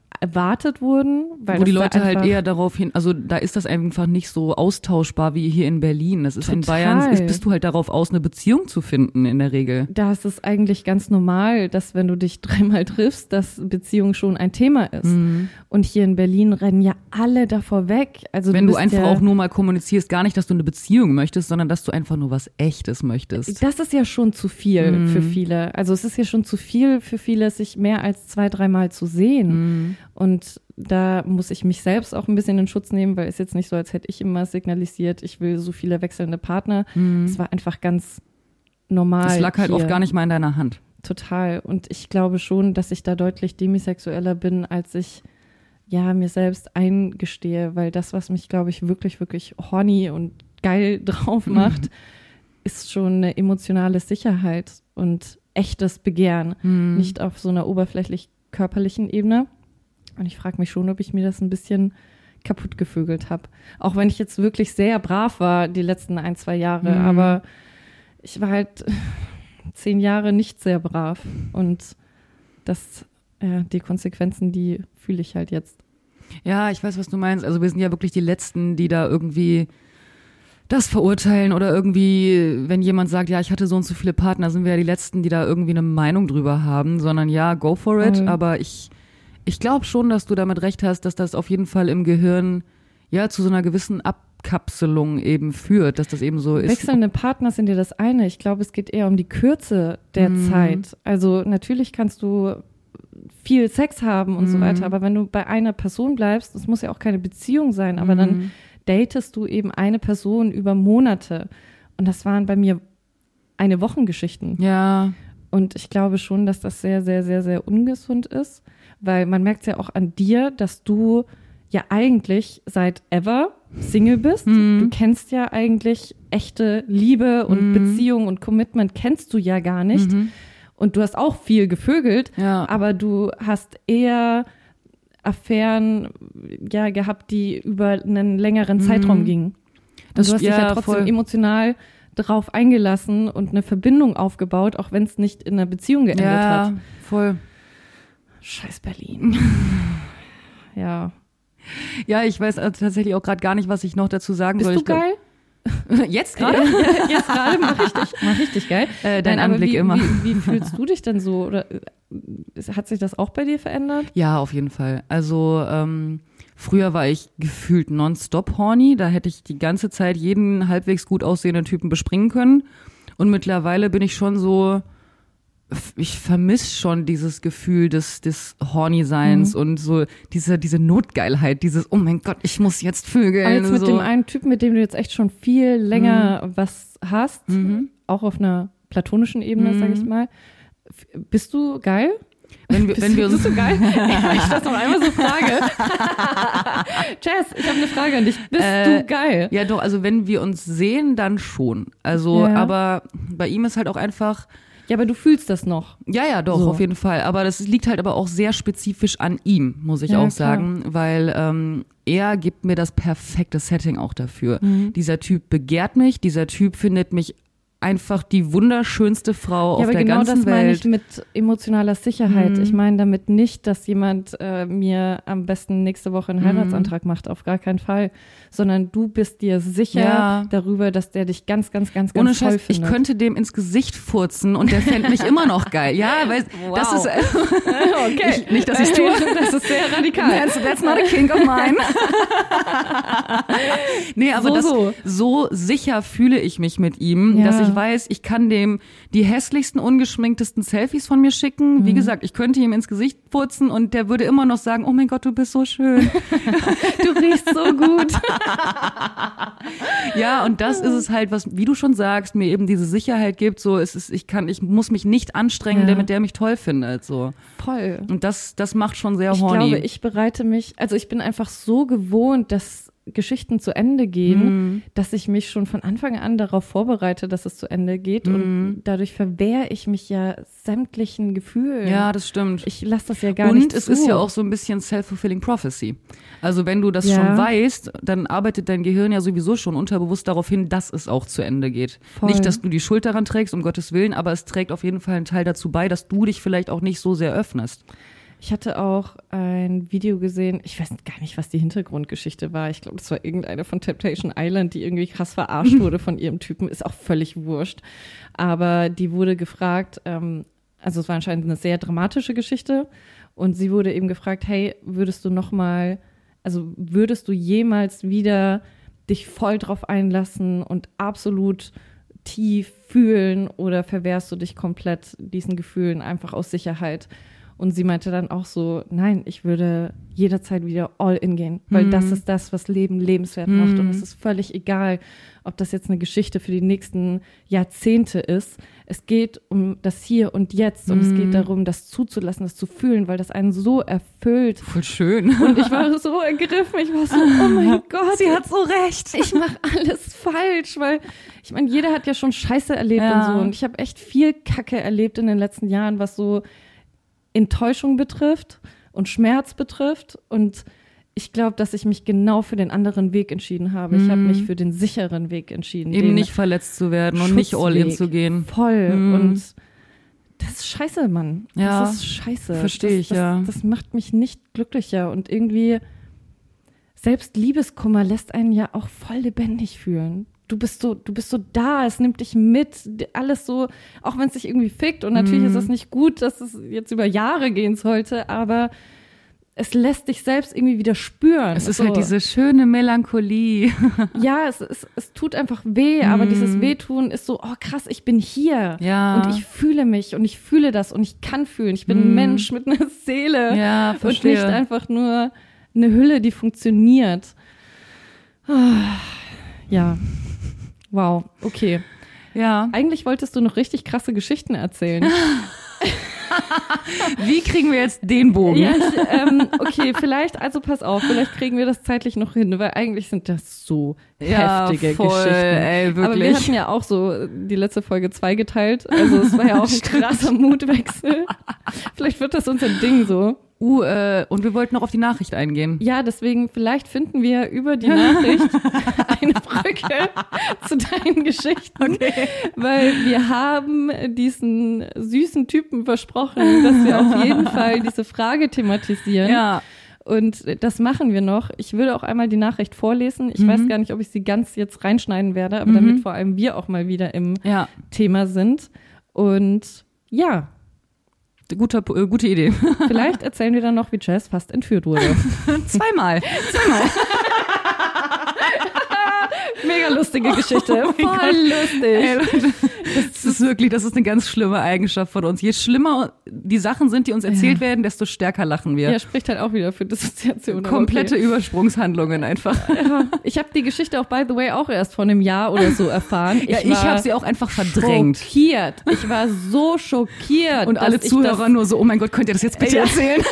erwartet wurden. Weil Wo die das Leute da halt einfach- eher darauf hin, also da ist das einfach nicht so austauschbar wie hier in Berlin. Das ist in Total. Bayern, ist, bist du halt darauf aus, eine Beziehung zu finden in der Regel. Da ist es eigentlich ganz normal, dass wenn du dich dreimal triffst, dass Beziehung schon ein Thema ist. Mhm. Und hier in Berlin rennen ja alle davor weg. Also Wenn du bist einfach ja, auch nur mal kommunizierst, gar nicht, dass du eine Beziehung möchtest, sondern dass du einfach nur was Echtes möchtest. Das ist ja schon zu viel Mhm. für viele. Also es ist ja schon zu viel für viele, sich mehr als zwei, dreimal zu sehen. Mhm. Und da muss ich mich selbst auch ein bisschen in Schutz nehmen, weil es jetzt nicht so, als hätte ich immer signalisiert, ich will so viele wechselnde Partner. Es war einfach ganz normal. Das lag halt hier. oft gar nicht mal in deiner Hand. Total. Und ich glaube schon, dass ich da deutlich demisexueller bin, als ich ja mir selbst eingestehe, weil das, was mich, glaube ich, wirklich, wirklich horny und geil drauf macht, Mhm. ist schon eine emotionale Sicherheit und echtes Begehren, Mhm. nicht auf so einer oberflächlich körperlichen Ebene. Und ich frage mich schon, ob ich mir das ein bisschen kaputt gefügelt habe. Auch wenn ich jetzt wirklich sehr brav war die letzten ein, zwei Jahre, Mhm. aber ich war halt zehn Jahre nicht sehr brav. Und das, ja, die Konsequenzen, die fühle ich halt jetzt. Ja, ich weiß, was du meinst. Also wir sind ja wirklich die Letzten, die da irgendwie das verurteilen oder irgendwie, wenn jemand sagt, ja, ich hatte so und so viele Partner, sind wir ja die Letzten, die da irgendwie eine Meinung drüber haben, sondern ja, go for it. Mhm. Aber ich, ich glaube schon, dass du damit recht hast, dass das auf jeden Fall im Gehirn ja zu so einer gewissen Abkapselung eben führt, dass das eben so ist. Wechselnde Partner sind ja das eine. Ich glaube, es geht eher um die Kürze der Mhm. Zeit. Also natürlich kannst du viel Sex haben und so Mhm. weiter, aber wenn du bei einer Person bleibst, das muss ja auch keine Beziehung sein, aber dann Mhm. datest du eben eine Person über Monate. Und das waren bei mir eine Wochengeschichten. Ja, Und ich glaube schon, dass das sehr, sehr, sehr, sehr ungesund ist, weil man merkt ja auch an dir, dass du ja eigentlich seit ever Single bist. Mhm. Du kennst ja eigentlich echte Liebe und Mhm. Beziehung und Commitment kennst du ja gar nicht. Mhm. Und du hast auch viel gevögelt, Ja. aber du hast eher Affären ja, gehabt, die über einen längeren Zeitraum gingen. Das- Und du hast dich ja, ja trotzdem voll. emotional darauf eingelassen und eine Verbindung aufgebaut, auch wenn es nicht in einer Beziehung geendet ja, hat. voll. Scheiß Berlin. Ja. Ja, ich weiß also tatsächlich auch gerade gar nicht, was ich noch dazu sagen Bist soll. du Ich glaub- geil? Jetzt gerade? Jetzt gerade mache ich dich, mach ich dich geil. Äh, dein Nein, aber Anblick wie, immer. Wie, wie fühlst du dich denn so? Oder äh, hat sich das auch bei dir verändert? Ja, auf jeden Fall. Also ähm, früher war ich gefühlt nonstop horny. Da hätte ich die ganze Zeit jeden halbwegs gut aussehenden Typen bespringen können. Und mittlerweile bin ich schon so, ich vermisse schon dieses Gefühl des, des Horny-Seins Mhm. und so diese, diese Notgeilheit, dieses, oh mein Gott, ich muss jetzt vögeln. Aber jetzt mit so. dem einen Typen, mit dem du jetzt echt schon viel länger was hast, Mhm. auch auf einer platonischen Ebene, Mhm. sag ich mal, f- bist du geil? Wenn wir, Bist, wenn wir du- uns bist du geil? Ja, ich das noch einmal so frage. Jess, ich habe eine Frage an dich. Bist Äh, du geil? Ja, doch, also wenn wir uns sehen, dann schon. Also, Ja. aber bei ihm ist halt auch einfach, Ja, aber du fühlst das noch. ja, ja, doch, So. auf jeden Fall. Aber das liegt halt aber auch sehr spezifisch an ihm, muss ich Ja, auch klar. sagen, weil ähm, er gibt mir das perfekte Setting auch dafür. Mhm. Dieser Typ begehrt mich, dieser Typ findet mich einfach die wunderschönste Frau Ja, auf aber der genau ganzen das meine ich Welt. mit emotionaler Sicherheit. Mhm. Ich meine damit nicht, dass jemand äh, mir am besten nächste Woche einen Mhm. Heiratsantrag macht, auf gar keinen Fall. Sondern du bist dir sicher Ja. darüber, dass der dich ganz, ganz, ganz, ganz Ohne toll Scheiß, ich findet. könnte dem ins Gesicht furzen und der fände mich immer noch geil. Ja, weil das Wow. ist okay. nicht, dass ich's tue. Das ist sehr radikal. That's, that's not a kink of mine. Nee, aber So, das, so. so sicher fühle ich mich mit ihm, Ja. dass ich weiß, ich kann dem die hässlichsten, ungeschminktesten Selfies von mir schicken. Mhm. Wie gesagt, ich könnte ihm ins Gesicht putzen und der würde immer noch sagen, oh mein Gott, du bist so schön. Du riechst so gut. Ja, und das ist es halt, was, wie du schon sagst, mir eben diese Sicherheit gibt, so, es ist, ich kann, ich muss mich nicht anstrengen, Ja. damit der mich toll findet, so. Voll. Und das, das macht schon sehr Ich horny. glaube, ich bereite mich, also ich bin einfach so gewohnt, dass Geschichten zu Ende gehen, Mhm. dass ich mich schon von Anfang an darauf vorbereite, dass es zu Ende geht. Mhm. Und dadurch verwehre ich mich ja sämtlichen Gefühlen. Ja, das stimmt. Ich lasse das ja gar Und nicht es zu. ist ja auch so ein bisschen self-fulfilling prophecy. Also wenn du das Ja. schon weißt, dann arbeitet dein Gehirn ja sowieso schon unterbewusst darauf hin, dass es auch zu Ende geht. Voll. Nicht, dass du die Schuld daran trägst, um Gottes Willen, aber es trägt auf jeden Fall einen Teil dazu bei, dass du dich vielleicht auch nicht so sehr öffnest. Ich hatte auch ein Video gesehen, ich weiß gar nicht, was die Hintergrundgeschichte war. Ich glaube, das war irgendeine von Temptation Island, die irgendwie krass verarscht wurde von ihrem Typen. Ist auch völlig wurscht. Aber die wurde gefragt, ähm, also es war anscheinend eine sehr dramatische Geschichte. Und sie wurde eben gefragt, hey, würdest du noch mal, also würdest du jemals wieder dich voll drauf einlassen und absolut tief fühlen oder verwehrst du dich komplett diesen Gefühlen einfach aus Sicherheit? Und sie meinte dann auch so, nein, ich würde jederzeit wieder all in gehen, weil mhm. das ist das, was Leben lebenswert mhm. macht. Und es ist völlig egal, ob das jetzt eine Geschichte für die nächsten Jahrzehnte ist. Es geht um das Hier und Jetzt und mhm. es geht darum, das zuzulassen, das zu fühlen, weil das einen so erfüllt. Voll schön. Und ich war so ergriffen, ich war so, oh mein Gott. Sie hat so recht. Ich mache alles falsch, weil ich meine, jeder hat ja schon Scheiße erlebt ja. und so. Und ich habe echt viel Kacke erlebt in den letzten Jahren, was so Enttäuschung betrifft und Schmerz betrifft. Und ich glaube, dass ich mich genau für den anderen Weg entschieden habe. Ich mm. habe mich für den sicheren Weg entschieden. Eben nicht verletzt zu werden und nicht all in zu gehen. Voll. Mm. Und das ist scheiße, Mann. Ja, das ist scheiße. Verstehe ich, das, das, ja. Das macht mich nicht glücklicher. Und irgendwie, selbst Liebeskummer lässt einen ja auch voll lebendig fühlen. Du bist so, du bist so da, es nimmt dich mit, alles so, auch wenn es dich irgendwie fickt. Und natürlich mm. ist es nicht gut, dass es jetzt über Jahre gehen sollte, aber es lässt dich selbst irgendwie wieder spüren. Es ist so. halt diese schöne Melancholie. Ja, es, es, es tut einfach weh, aber mm. dieses Wehtun ist so, oh krass, ich bin hier. Ja. Und ich fühle mich und ich fühle das und ich kann fühlen. Ich bin mm. ein Mensch mit einer Seele. Ja, verstehe. Und nicht einfach nur eine Hülle, die funktioniert. Ja. Wow, okay. Ja. Eigentlich wolltest du noch richtig krasse Geschichten erzählen. Wie kriegen wir jetzt den Bogen? Ja, ich, ähm, okay, vielleicht, also pass auf, vielleicht kriegen wir das zeitlich noch hin, weil eigentlich sind das so ja, heftige voll, Geschichten. Ey, wirklich. Aber wir hatten ja auch so die letzte Folge zweigeteilt, also es war ja auch ein krasser Mutwechsel. Vielleicht wird das unser Ding so. Uh, äh, und wir wollten noch auf die Nachricht eingehen. Ja, deswegen, vielleicht finden wir über die Nachricht eine Brücke zu deinen Geschichten. Okay. Weil wir haben diesen süßen Typen versprochen, dass wir auf jeden Fall diese Frage thematisieren. Ja. Und das machen wir noch. Ich würde auch einmal die Nachricht vorlesen. Ich mhm. weiß gar nicht, ob ich sie ganz jetzt reinschneiden werde, aber mhm. damit vor allem wir auch mal wieder im ja. Thema sind. Und ja, Guter, äh, gute Idee. Vielleicht erzählen wir dann noch, wie Jazz fast entführt wurde. Zweimal. Zweimal. Mega lustige Geschichte. Oh voll lustig. Ey, das ist wirklich, das ist eine ganz schlimme Eigenschaft von uns. Je schlimmer die Sachen sind, die uns erzählt ja. werden, desto stärker lachen wir. Ja, spricht halt auch wieder für Dissoziation. Komplette okay. Übersprungshandlungen einfach. Ja. Ich habe die Geschichte auch, by the way, auch erst vor einem Jahr oder so erfahren. Ja, ich, ich habe sie auch einfach verdrängt. Schockiert. Ich war so schockiert. Und alle Zuhörer nur so, oh mein Gott, könnt ihr das jetzt bitte ja. erzählen?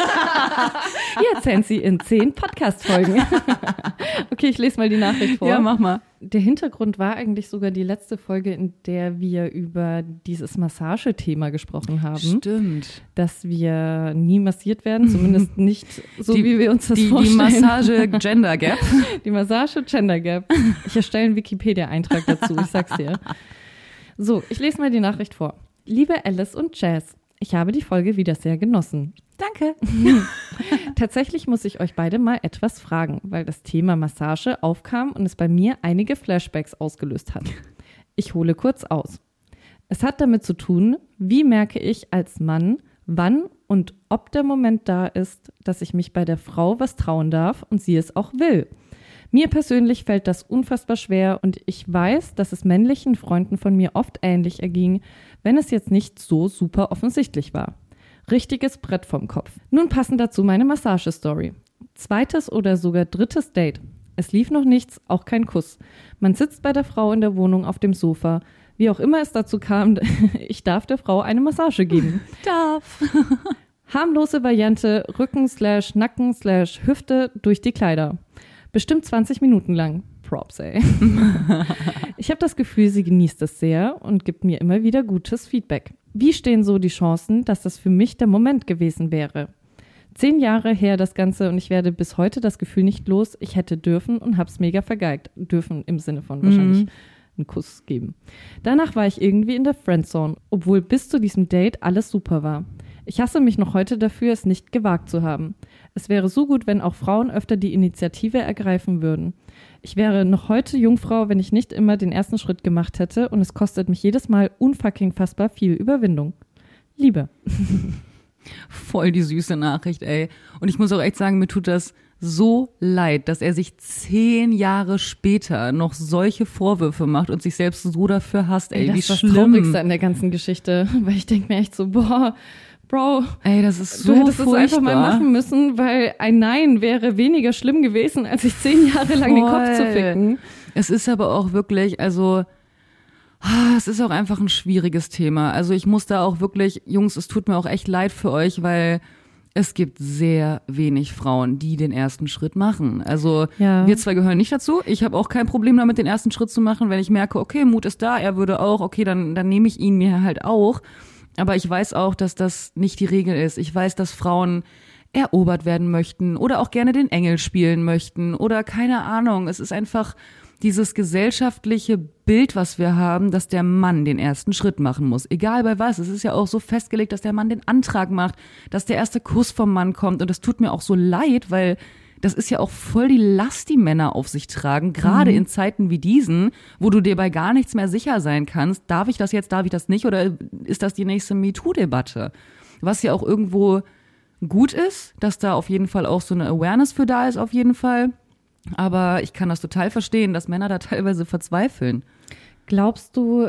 Wir erzählen sie in zehn Podcast-Folgen. Okay, ich lese mal die Nachricht vor. Ja, mach mal. Der Hintergrund war eigentlich sogar die letzte Folge, in der wir über dieses Massagethema gesprochen haben. Stimmt. Dass wir nie massiert werden, zumindest nicht so, die, wie wir uns das die, vorstellen. Die Massage-Gender Gap. Die Massage-Gender Gap. Ich erstelle einen Wikipedia-Eintrag dazu, ich sag's dir. So, ich lese mal die Nachricht vor. Liebe Alice und Jazz, ich habe die Folge wieder sehr genossen. Danke. Tatsächlich muss ich euch beide mal etwas fragen, weil das Thema Massage aufkam und es bei mir einige Flashbacks ausgelöst hat. Ich hole kurz aus. Es hat damit zu tun, wie merke ich als Mann, wann und ob der Moment da ist, dass ich mich bei der Frau was trauen darf und sie es auch will. Mir persönlich fällt das unfassbar schwer und ich weiß, dass es männlichen Freunden von mir oft ähnlich erging, wenn es jetzt nicht so super offensichtlich war. Richtiges Brett vom Kopf. Nun passend dazu meine Massagestory. Zweites oder sogar drittes Date. Es lief noch nichts, auch kein Kuss. Man sitzt bei der Frau in der Wohnung auf dem Sofa. Wie auch immer es dazu kam, ich darf der Frau eine Massage geben. Darf. Harmlose Variante, Rücken slash Nacken slash Hüfte durch die Kleider. Bestimmt zwanzig Minuten lang. Props, ey. Ich habe das Gefühl, sie genießt es sehr und gibt mir immer wieder gutes Feedback. Wie stehen so die Chancen, dass das für mich der Moment gewesen wäre? Zehn Jahre her das Ganze und ich werde bis heute das Gefühl nicht los, ich hätte dürfen und hab's mega vergeigt. Dürfen im Sinne von wahrscheinlich mhm. einen Kuss geben. Danach war ich irgendwie in der Friendzone, obwohl bis zu diesem Date alles super war. Ich hasse mich noch heute dafür, es nicht gewagt zu haben. Es wäre so gut, wenn auch Frauen öfter die Initiative ergreifen würden. Ich wäre noch heute Jungfrau, wenn ich nicht immer den ersten Schritt gemacht hätte und es kostet mich jedes Mal unfucking fassbar viel Überwindung. Liebe. Voll die süße Nachricht, ey. Und ich muss auch echt sagen, mir tut das so leid, dass er sich zehn Jahre später noch solche Vorwürfe macht und sich selbst so dafür hasst, ey, ey das wie ist das schlimm. Traurigste an der ganzen Geschichte, weil ich denke mir echt so, boah, Bro, ey, das ist so du hättest furchtbar. es einfach mal machen müssen, weil ein Nein wäre weniger schlimm gewesen, als sich zehn Jahre lang Voll. den Kopf zu ficken. Es ist aber auch wirklich, also es ist auch einfach ein schwieriges Thema. Also ich muss da auch wirklich, Jungs, es tut mir auch echt leid für euch, weil es gibt sehr wenig Frauen, die den ersten Schritt machen. Also ja. wir zwei gehören nicht dazu. Ich habe auch kein Problem damit, den ersten Schritt zu machen, wenn ich merke, okay, Mut ist da, er würde auch, okay, dann, dann nehme ich ihn mir halt auch. Aber ich weiß auch, dass das nicht die Regel ist. Ich weiß, dass Frauen erobert werden möchten oder auch gerne den Engel spielen möchten oder keine Ahnung. Es ist einfach dieses gesellschaftliche Bild, was wir haben, dass der Mann den ersten Schritt machen muss. Egal bei was. Es ist ja auch so festgelegt, dass der Mann den Antrag macht, dass der erste Kuss vom Mann kommt. Und das tut mir auch so leid, weil das ist ja auch voll die Last, die Männer auf sich tragen, gerade mhm. in Zeiten wie diesen, wo du dir bei gar nichts mehr sicher sein kannst. Darf ich das jetzt, darf ich das nicht? Oder ist das die nächste MeToo-Debatte? Was ja auch irgendwo gut ist, dass da auf jeden Fall auch so eine Awareness für da ist, auf jeden Fall. Aber ich kann das total verstehen, dass Männer da teilweise verzweifeln. Glaubst du,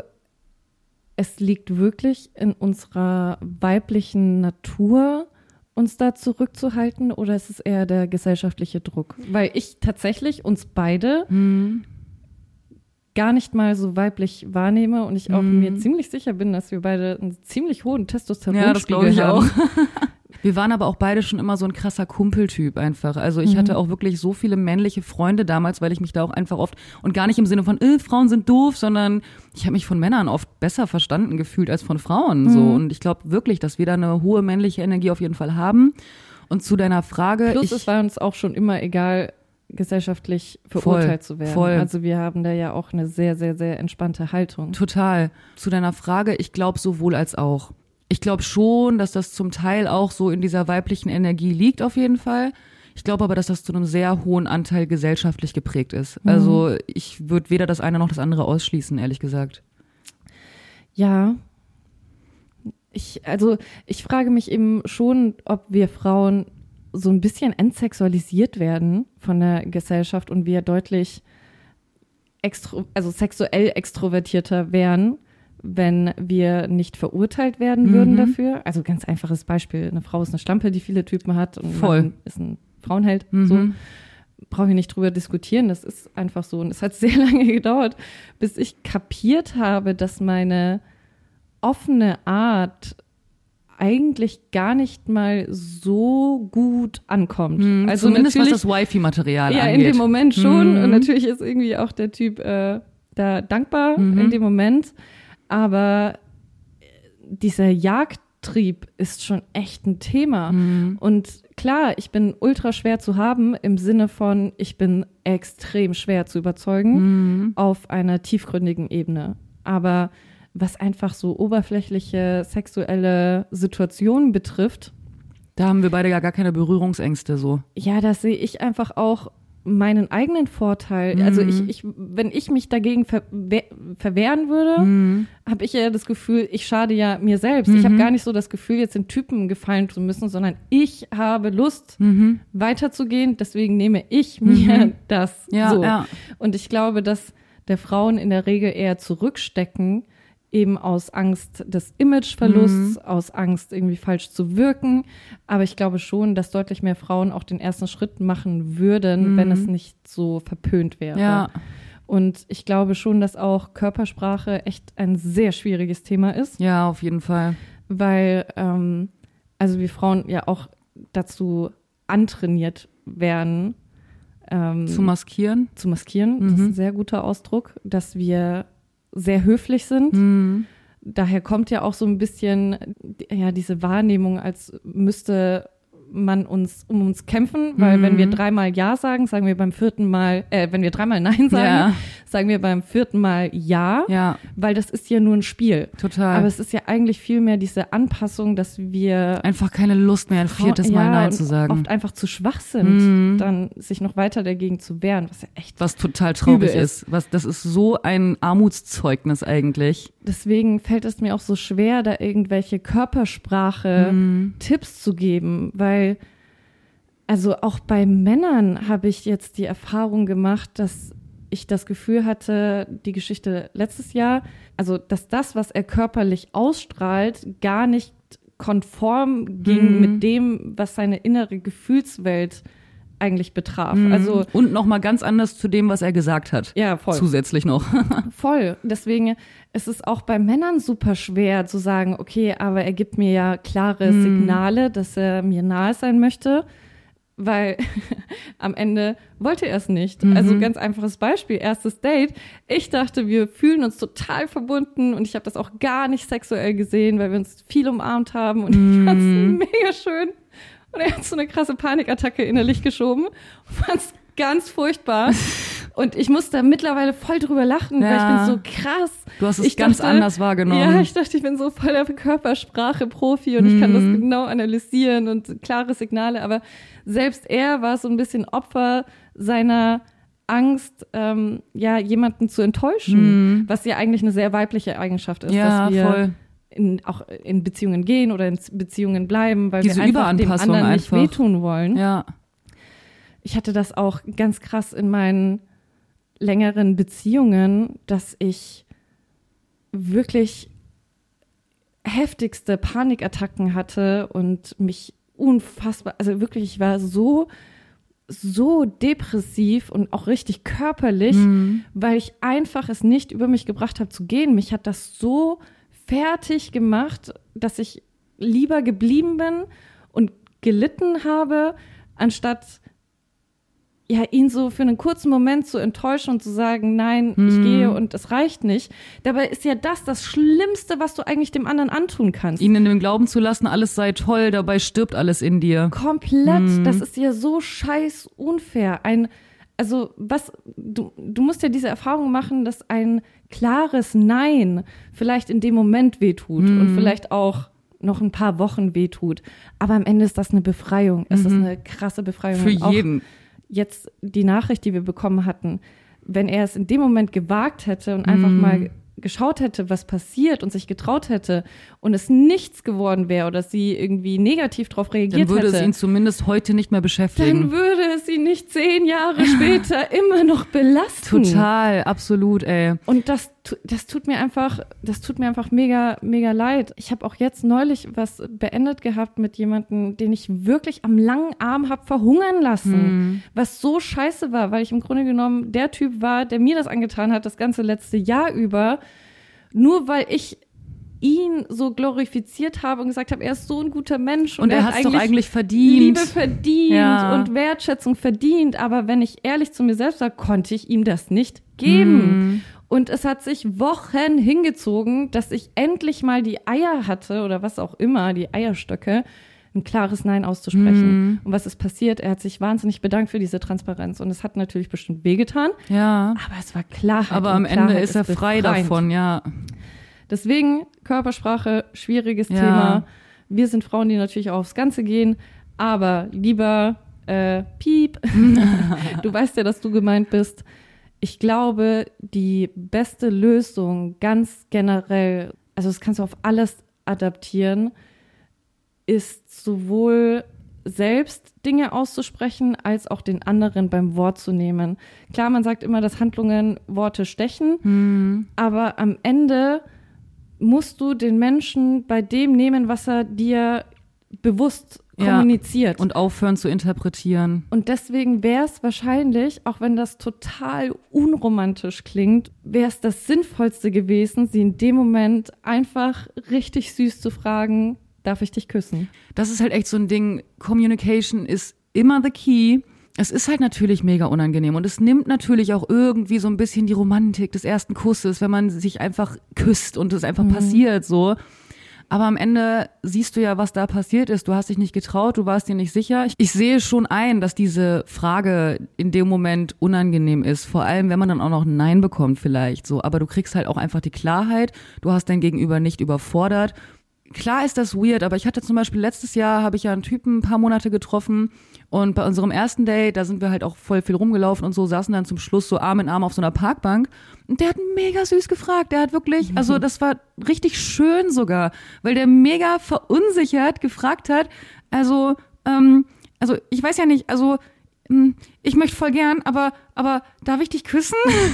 es liegt wirklich in unserer weiblichen Natur, uns da zurückzuhalten, oder ist es eher der gesellschaftliche Druck? Weil ich tatsächlich uns beide mhm. gar nicht mal so weiblich wahrnehme und ich auch mhm. mir ziemlich sicher bin, dass wir beide einen ziemlich hohen Testosteronspiegel ja, das glaube ich haben. Auch. Wir waren aber auch beide schon immer so ein krasser Kumpeltyp einfach. Also ich mhm. hatte auch wirklich so viele männliche Freunde damals, weil ich mich da auch einfach oft, und gar nicht im Sinne von, äh, Frauen sind doof, sondern ich habe mich von Männern oft besser verstanden gefühlt als von Frauen. Mhm. So. Und ich glaube wirklich, dass wir da eine hohe männliche Energie auf jeden Fall haben. Und zu deiner Frage. Plus ich, es war uns auch schon immer egal, gesellschaftlich verurteilt voll, zu werden. Voll. Also wir haben da ja auch eine sehr, sehr, sehr entspannte Haltung. Total. Zu deiner Frage, ich glaube sowohl als auch. Ich glaube schon, dass das zum Teil auch so in dieser weiblichen Energie liegt, auf jeden Fall. Ich glaube aber, dass das zu einem sehr hohen Anteil gesellschaftlich geprägt ist. Mhm. Also ich würde weder das eine noch das andere ausschließen, ehrlich gesagt. Ja. Ich, also ich frage mich eben schon, ob wir Frauen so ein bisschen entsexualisiert werden von der Gesellschaft und wir deutlich extro, also sexuell extrovertierter wären, wenn wir nicht verurteilt werden würden mhm. dafür. Also ganz einfaches Beispiel, eine Frau ist eine Schlampe, die viele Typen hat und Voll. man ist ein Frauenheld. Mhm. So brauche ich nicht drüber diskutieren, das ist einfach so. Und es hat sehr lange gedauert, bis ich kapiert habe, dass meine offene Art eigentlich gar nicht mal so gut ankommt. Mhm, also zumindest was das Wifi-Material ja, angeht. Ja, in dem Moment schon. Mhm. Und natürlich ist irgendwie auch der Typ äh, da dankbar mhm. in dem Moment. Aber dieser Jagdtrieb ist schon echt ein Thema. Mhm. Und klar, ich bin ultra schwer zu haben im Sinne von, ich bin extrem schwer zu überzeugen mhm. auf einer tiefgründigen Ebene. Aber was einfach so oberflächliche sexuelle Situationen betrifft. Da haben wir beide ja gar keine Berührungsängste so. Ja, das sehe ich einfach auch meinen eigenen Vorteil. Mhm. Also ich, ich, wenn ich mich dagegen ver- verwehren würde, mhm. habe ich ja das Gefühl, ich schade ja mir selbst. Mhm. Ich habe gar nicht so das Gefühl, jetzt den Typen gefallen zu müssen, sondern ich habe Lust, mhm. weiterzugehen. Deswegen nehme ich mir mhm. das ja, so. Ja. Und ich glaube, dass der Frauen in der Regel eher zurückstecken, eben aus Angst des Imageverlusts, mhm. aus Angst, irgendwie falsch zu wirken. Aber ich glaube schon, dass deutlich mehr Frauen auch den ersten Schritt machen würden, mhm. wenn es nicht so verpönt wäre. Ja. Und ich glaube schon, dass auch Körpersprache echt ein sehr schwieriges Thema ist. Ja, auf jeden Fall. Weil, ähm, also wir Frauen ja auch dazu antrainiert werden, ähm, zu maskieren. Zu maskieren, mhm. das ist ein sehr guter Ausdruck, dass wir sehr höflich sind. Mhm. Daher kommt ja auch so ein bisschen ja diese Wahrnehmung, als müsste man uns um uns kämpfen, weil mhm. wenn wir dreimal Ja sagen, sagen wir beim vierten Mal, äh, wenn wir dreimal Nein sagen, ja. sagen wir beim vierten Mal ja, Ja. weil das ist ja nur ein Spiel. Total. Aber es ist ja eigentlich vielmehr diese Anpassung, dass wir Einfach keine Lust mehr, ein viertes ja, Mal Nein und zu sagen. oft einfach zu schwach sind, dann sich noch weiter dagegen zu wehren, was ja echt Was total traurig übel ist. Was, das ist so ein Armutszeugnis eigentlich. Deswegen fällt es mir auch so schwer, da irgendwelche Körpersprache-Tipps zu geben, weil also auch bei Männern habe ich jetzt die Erfahrung gemacht, dass ich das Gefühl hatte, die Geschichte letztes Jahr, also dass das, was er körperlich ausstrahlt, gar nicht konform ging Mhm. mit dem, was seine innere Gefühlswelt eigentlich betraf. Also Und noch mal ganz anders zu dem, was er gesagt hat. ja, voll. Zusätzlich noch. Voll. Deswegen ist es auch bei Männern super schwer zu sagen, okay, aber er gibt mir ja klare Signale, dass er mir nahe sein möchte, weil am Ende wollte er es nicht. Also ganz einfaches Beispiel, erstes Date. Ich dachte, wir fühlen uns total verbunden und ich habe das auch gar nicht sexuell gesehen, weil wir uns viel umarmt haben und ich fand es mega schön. Und er hat so eine krasse Panikattacke innerlich geschoben, fand es ganz furchtbar. Und ich muss da mittlerweile voll drüber lachen, weil ich Ja. bin so krass. Du hast es Ich ganz dachte, anders wahrgenommen. Ja, ich dachte, ich bin so voll der Körpersprache-Profi und ich kann das genau analysieren und klare Signale. Aber selbst er war so ein bisschen Opfer seiner Angst, ähm, ja, jemanden zu enttäuschen, was ja eigentlich eine sehr weibliche Eigenschaft ist, Ja, dass wir voll. in, auch in Beziehungen gehen oder in Beziehungen bleiben, weil Diese wir einfach dem Überanpassung anderen nicht einfach. wehtun wollen. Ja. Ich hatte das auch ganz krass in meinen längeren Beziehungen, dass ich wirklich heftigste Panikattacken hatte und mich unfassbar, also wirklich, ich war so, so depressiv und auch richtig körperlich, weil ich einfach es nicht über mich gebracht habe zu gehen. Mich hat das so fertig gemacht, dass ich lieber geblieben bin und gelitten habe, anstatt ja, ihn so für einen kurzen Moment zu enttäuschen und zu sagen, nein, ich gehe und es reicht nicht. Dabei ist ja das das Schlimmste, was du eigentlich dem anderen antun kannst. Ihn in dem Glauben zu lassen, alles sei toll, dabei stirbt alles in dir. Komplett. Das ist ja so scheiß unfair. Ein, also was, du, du musst ja diese Erfahrung machen, dass ein klares Nein vielleicht in dem Moment wehtut und vielleicht auch noch ein paar Wochen wehtut. Aber am Ende ist das eine Befreiung. Es ist eine krasse Befreiung. Für Und auch jeden. Jetzt die Nachricht, die wir bekommen hatten, wenn er es in dem Moment gewagt hätte und einfach mal geschaut hätte, was passiert und sich getraut hätte und es nichts geworden wäre oder sie irgendwie negativ darauf reagiert Dann würde hätte, es ihn zumindest heute nicht mehr dann beschäftigen. würde es ihn nicht zehn Jahre später immer noch belasten. Total, absolut, ey. Und das, tu- das tut mir einfach, das tut mir einfach mega, mega leid. Ich habe auch jetzt neulich was beendet gehabt mit jemandem, den ich wirklich am langen Arm habe verhungern lassen, was so scheiße war, weil ich im Grunde genommen der Typ war, der mir das angetan hat, das ganze letzte Jahr über, nur weil ich ihn so glorifiziert habe und gesagt habe, er ist so ein guter Mensch. Und er hat hat es doch eigentlich verdient. Liebe verdient Ja. und Wertschätzung verdient. Aber wenn ich ehrlich zu mir selbst war, konnte ich ihm das nicht geben. Und es hat sich Wochen hingezogen, dass ich endlich mal die Eier hatte oder was auch immer, die Eierstöcke, ein klares Nein auszusprechen. Und was ist passiert? Er hat sich wahnsinnig bedankt für diese Transparenz. Und es hat natürlich bestimmt wehgetan. Ja. Aber es war Klarheit. Aber und am Ende Klarheit ist er frei befreiend. davon, ja. Deswegen Körpersprache, schwieriges Ja. Thema. Wir sind Frauen, die natürlich auch aufs Ganze gehen, aber lieber äh, Piep, du weißt ja, dass du gemeint bist. Ich glaube, die beste Lösung ganz generell, also das kannst du auf alles adaptieren, ist sowohl selbst Dinge auszusprechen, als auch den anderen beim Wort zu nehmen. Klar, man sagt immer, dass Handlungen Worte stechen, aber am Ende musst du den Menschen bei dem nehmen, was er dir bewusst Ja. kommuniziert. Und aufhören zu interpretieren. Und deswegen wäre es wahrscheinlich, auch wenn das total unromantisch klingt, wäre es das Sinnvollste gewesen, sie in dem Moment einfach richtig süß zu fragen, darf ich dich küssen? Das ist halt echt so ein Ding. Communication ist immer the key. Es ist halt natürlich mega unangenehm und es nimmt natürlich auch irgendwie so ein bisschen die Romantik des ersten Kusses, wenn man sich einfach küsst und es einfach passiert so. Aber am Ende siehst du ja, was da passiert ist. Du hast dich nicht getraut, du warst dir nicht sicher. Ich, ich sehe schon ein, dass diese Frage in dem Moment unangenehm ist. Vor allem, wenn man dann auch noch ein Nein bekommt vielleicht so. Aber du kriegst halt auch einfach die Klarheit. Du hast dein Gegenüber nicht überfordert. Klar ist das weird, aber ich hatte zum Beispiel letztes Jahr, habe ich ja einen Typen ein paar Monate getroffen und bei unserem ersten Date, da sind wir halt auch voll viel rumgelaufen und so, saßen dann zum Schluss so Arm in Arm auf so einer Parkbank und der hat mega süß gefragt, der hat wirklich, also das war richtig schön sogar, weil der mega verunsichert gefragt hat, also, ähm, also ich weiß ja nicht, also ich möchte voll gern, aber, aber darf ich dich küssen?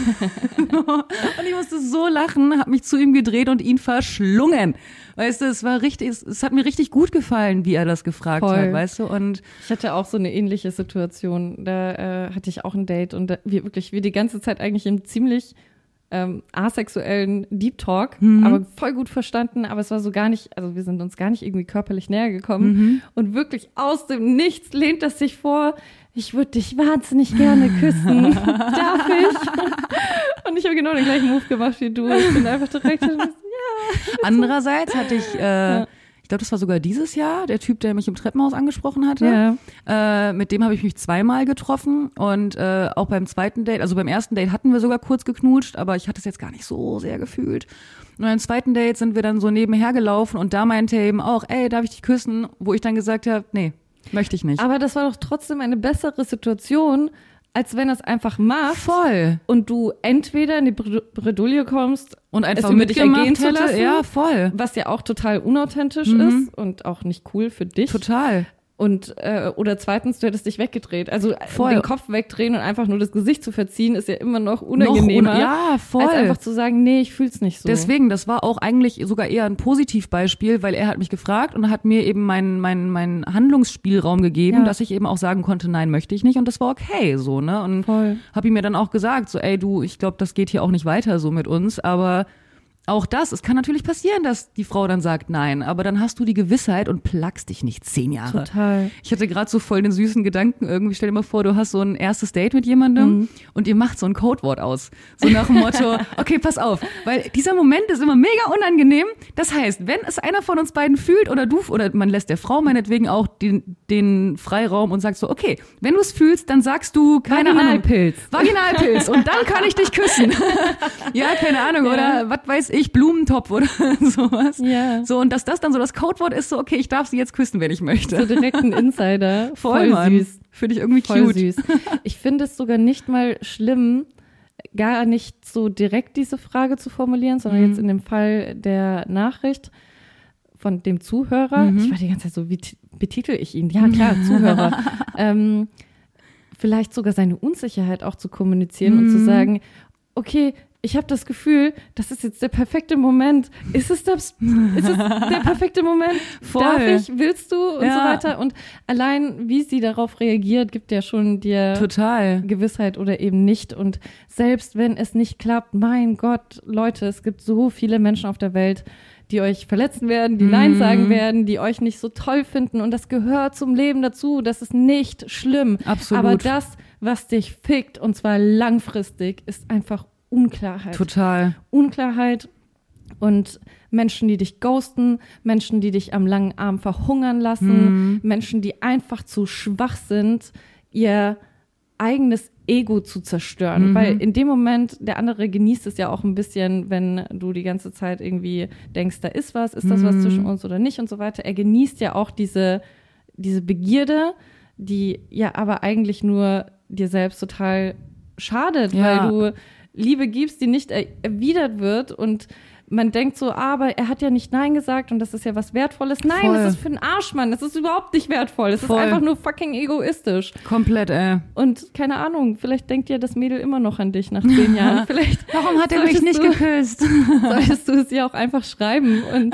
Und ich musste so lachen, habe mich zu ihm gedreht und ihn verschlungen. Weißt du, es war richtig, es, es hat mir richtig gut gefallen, wie er das gefragt Voll. hat, weißt du? Und ich hatte auch so eine ähnliche Situation. Da äh, hatte ich auch ein Date und da, wir wirklich, wir die ganze Zeit eigentlich im ziemlich ähm, asexuellen Deep Talk, mhm. aber voll gut verstanden, aber es war so gar nicht, also wir sind uns gar nicht irgendwie körperlich näher gekommen mhm. und wirklich aus dem Nichts lehnt das sich vor, ich würde dich wahnsinnig gerne küssen. Darf ich? Und ich habe genau den gleichen Move gemacht wie du. Ich bin einfach direkt so, ja. Andererseits hatte ich, äh, ja. ich glaube, das war sogar dieses Jahr, der Typ, der mich im Treppenhaus angesprochen hatte. Ja. Äh, mit dem habe ich mich zweimal getroffen und äh, auch beim zweiten Date, also beim ersten Date hatten wir sogar kurz geknutscht, aber ich hatte es jetzt gar nicht so sehr gefühlt. Und beim zweiten Date sind wir dann so nebenher gelaufen und da meinte er eben auch, ey, darf ich dich küssen? Wo ich dann gesagt habe, nee. Möchte ich nicht. Aber das war doch trotzdem eine bessere Situation, als wenn er es einfach macht. Voll. Und du entweder in die Bredouille kommst und einfach mit dich ergehen zu lassen. Ja, voll. Was ja auch total unauthentisch mhm. ist und auch nicht cool für dich. Total. Und äh, oder zweitens, du hättest dich weggedreht. Also voll. Den Kopf wegdrehen und einfach nur das Gesicht zu verziehen, ist ja immer noch unangenehmer. Noch un- ja, voll. Als einfach zu sagen, nee, ich fühl's nicht so. Deswegen, das war auch eigentlich sogar eher ein Positivbeispiel, weil er hat mich gefragt und hat mir eben meinen meinen meinen Handlungsspielraum gegeben, ja. dass ich eben auch sagen konnte, nein, möchte ich nicht. Und das war okay, so, ne? Und voll. Hab ihm mir dann auch gesagt, so, ey, du, ich glaube, das geht hier auch nicht weiter so mit uns, aber auch das, es kann natürlich passieren, dass die Frau dann sagt nein, aber dann hast du die Gewissheit und plagst dich nicht zehn Jahre. Total. Ich hatte gerade so voll den süßen Gedanken irgendwie, stell dir mal vor, du hast so ein erstes Date mit jemandem mhm. und ihr macht so ein Codewort aus. So nach dem Motto, okay, pass auf, weil dieser Moment ist immer mega unangenehm. Das heißt, wenn es einer von uns beiden fühlt oder du, oder man lässt der Frau meinetwegen auch den, den Freiraum und sagt so, okay, wenn du es fühlst, dann sagst du, keine Vaginalpilz. Ahnung. Vaginalpilz. Und dann kann ich dich küssen. Ja, keine Ahnung, ja. Oder was weiß ich. Ich, Blumentopf oder sowas. Ja. So, und dass das dann so das Codewort ist, so, okay, ich darf sie jetzt küssen, wenn ich möchte. So direkt ein Insider. Voll, Voll süß. Finde ich irgendwie Voll cute. Süß. Ich finde es sogar nicht mal schlimm, gar nicht so direkt diese Frage zu formulieren, sondern mhm. jetzt in dem Fall der Nachricht von dem Zuhörer. Mhm. Ich war die ganze Zeit so, wie betitel ich ihn? Ja, klar, Zuhörer. ähm, vielleicht sogar seine Unsicherheit auch zu kommunizieren mhm. und zu sagen, okay, ich habe das Gefühl, das ist jetzt der perfekte Moment. Ist es das? Ist es der perfekte Moment? Voll. Darf ich? Willst du? Und ja. so weiter. Und allein, wie sie darauf reagiert, gibt ja schon dir Total. Gewissheit oder eben nicht. Und selbst wenn es nicht klappt, mein Gott, Leute, es gibt so viele Menschen auf der Welt, die euch verletzen werden, die mm. Nein sagen werden, die euch nicht so toll finden. Und das gehört zum Leben dazu. Das ist nicht schlimm. Absolut. Aber das, was dich fickt, und zwar langfristig, ist einfach Unklarheit. Total. Unklarheit und Menschen, die dich ghosten, Menschen, die dich am langen Arm verhungern lassen, mm. Menschen, die einfach zu schwach sind, ihr eigenes Ego zu zerstören. Mhm. Weil in dem Moment, der andere genießt es ja auch ein bisschen, wenn du die ganze Zeit irgendwie denkst, da ist was, ist das was zwischen uns oder nicht und so weiter. Er genießt ja auch diese, diese Begierde, die ja aber eigentlich nur dir selbst total schadet, ja. weil du Liebe gibst, die nicht er- erwidert wird und man denkt so, ah, aber er hat ja nicht Nein gesagt und das ist ja was Wertvolles. Nein, Voll. das ist für einen Arschmann. Das ist überhaupt nicht wertvoll. Das Voll. ist einfach nur fucking egoistisch. Komplett, ey. Und keine Ahnung, vielleicht denkt ja das Mädel immer noch an dich nach zehn Jahren. Vielleicht Warum hat er mich nicht du, geküsst? Solltest du es ihr auch einfach schreiben und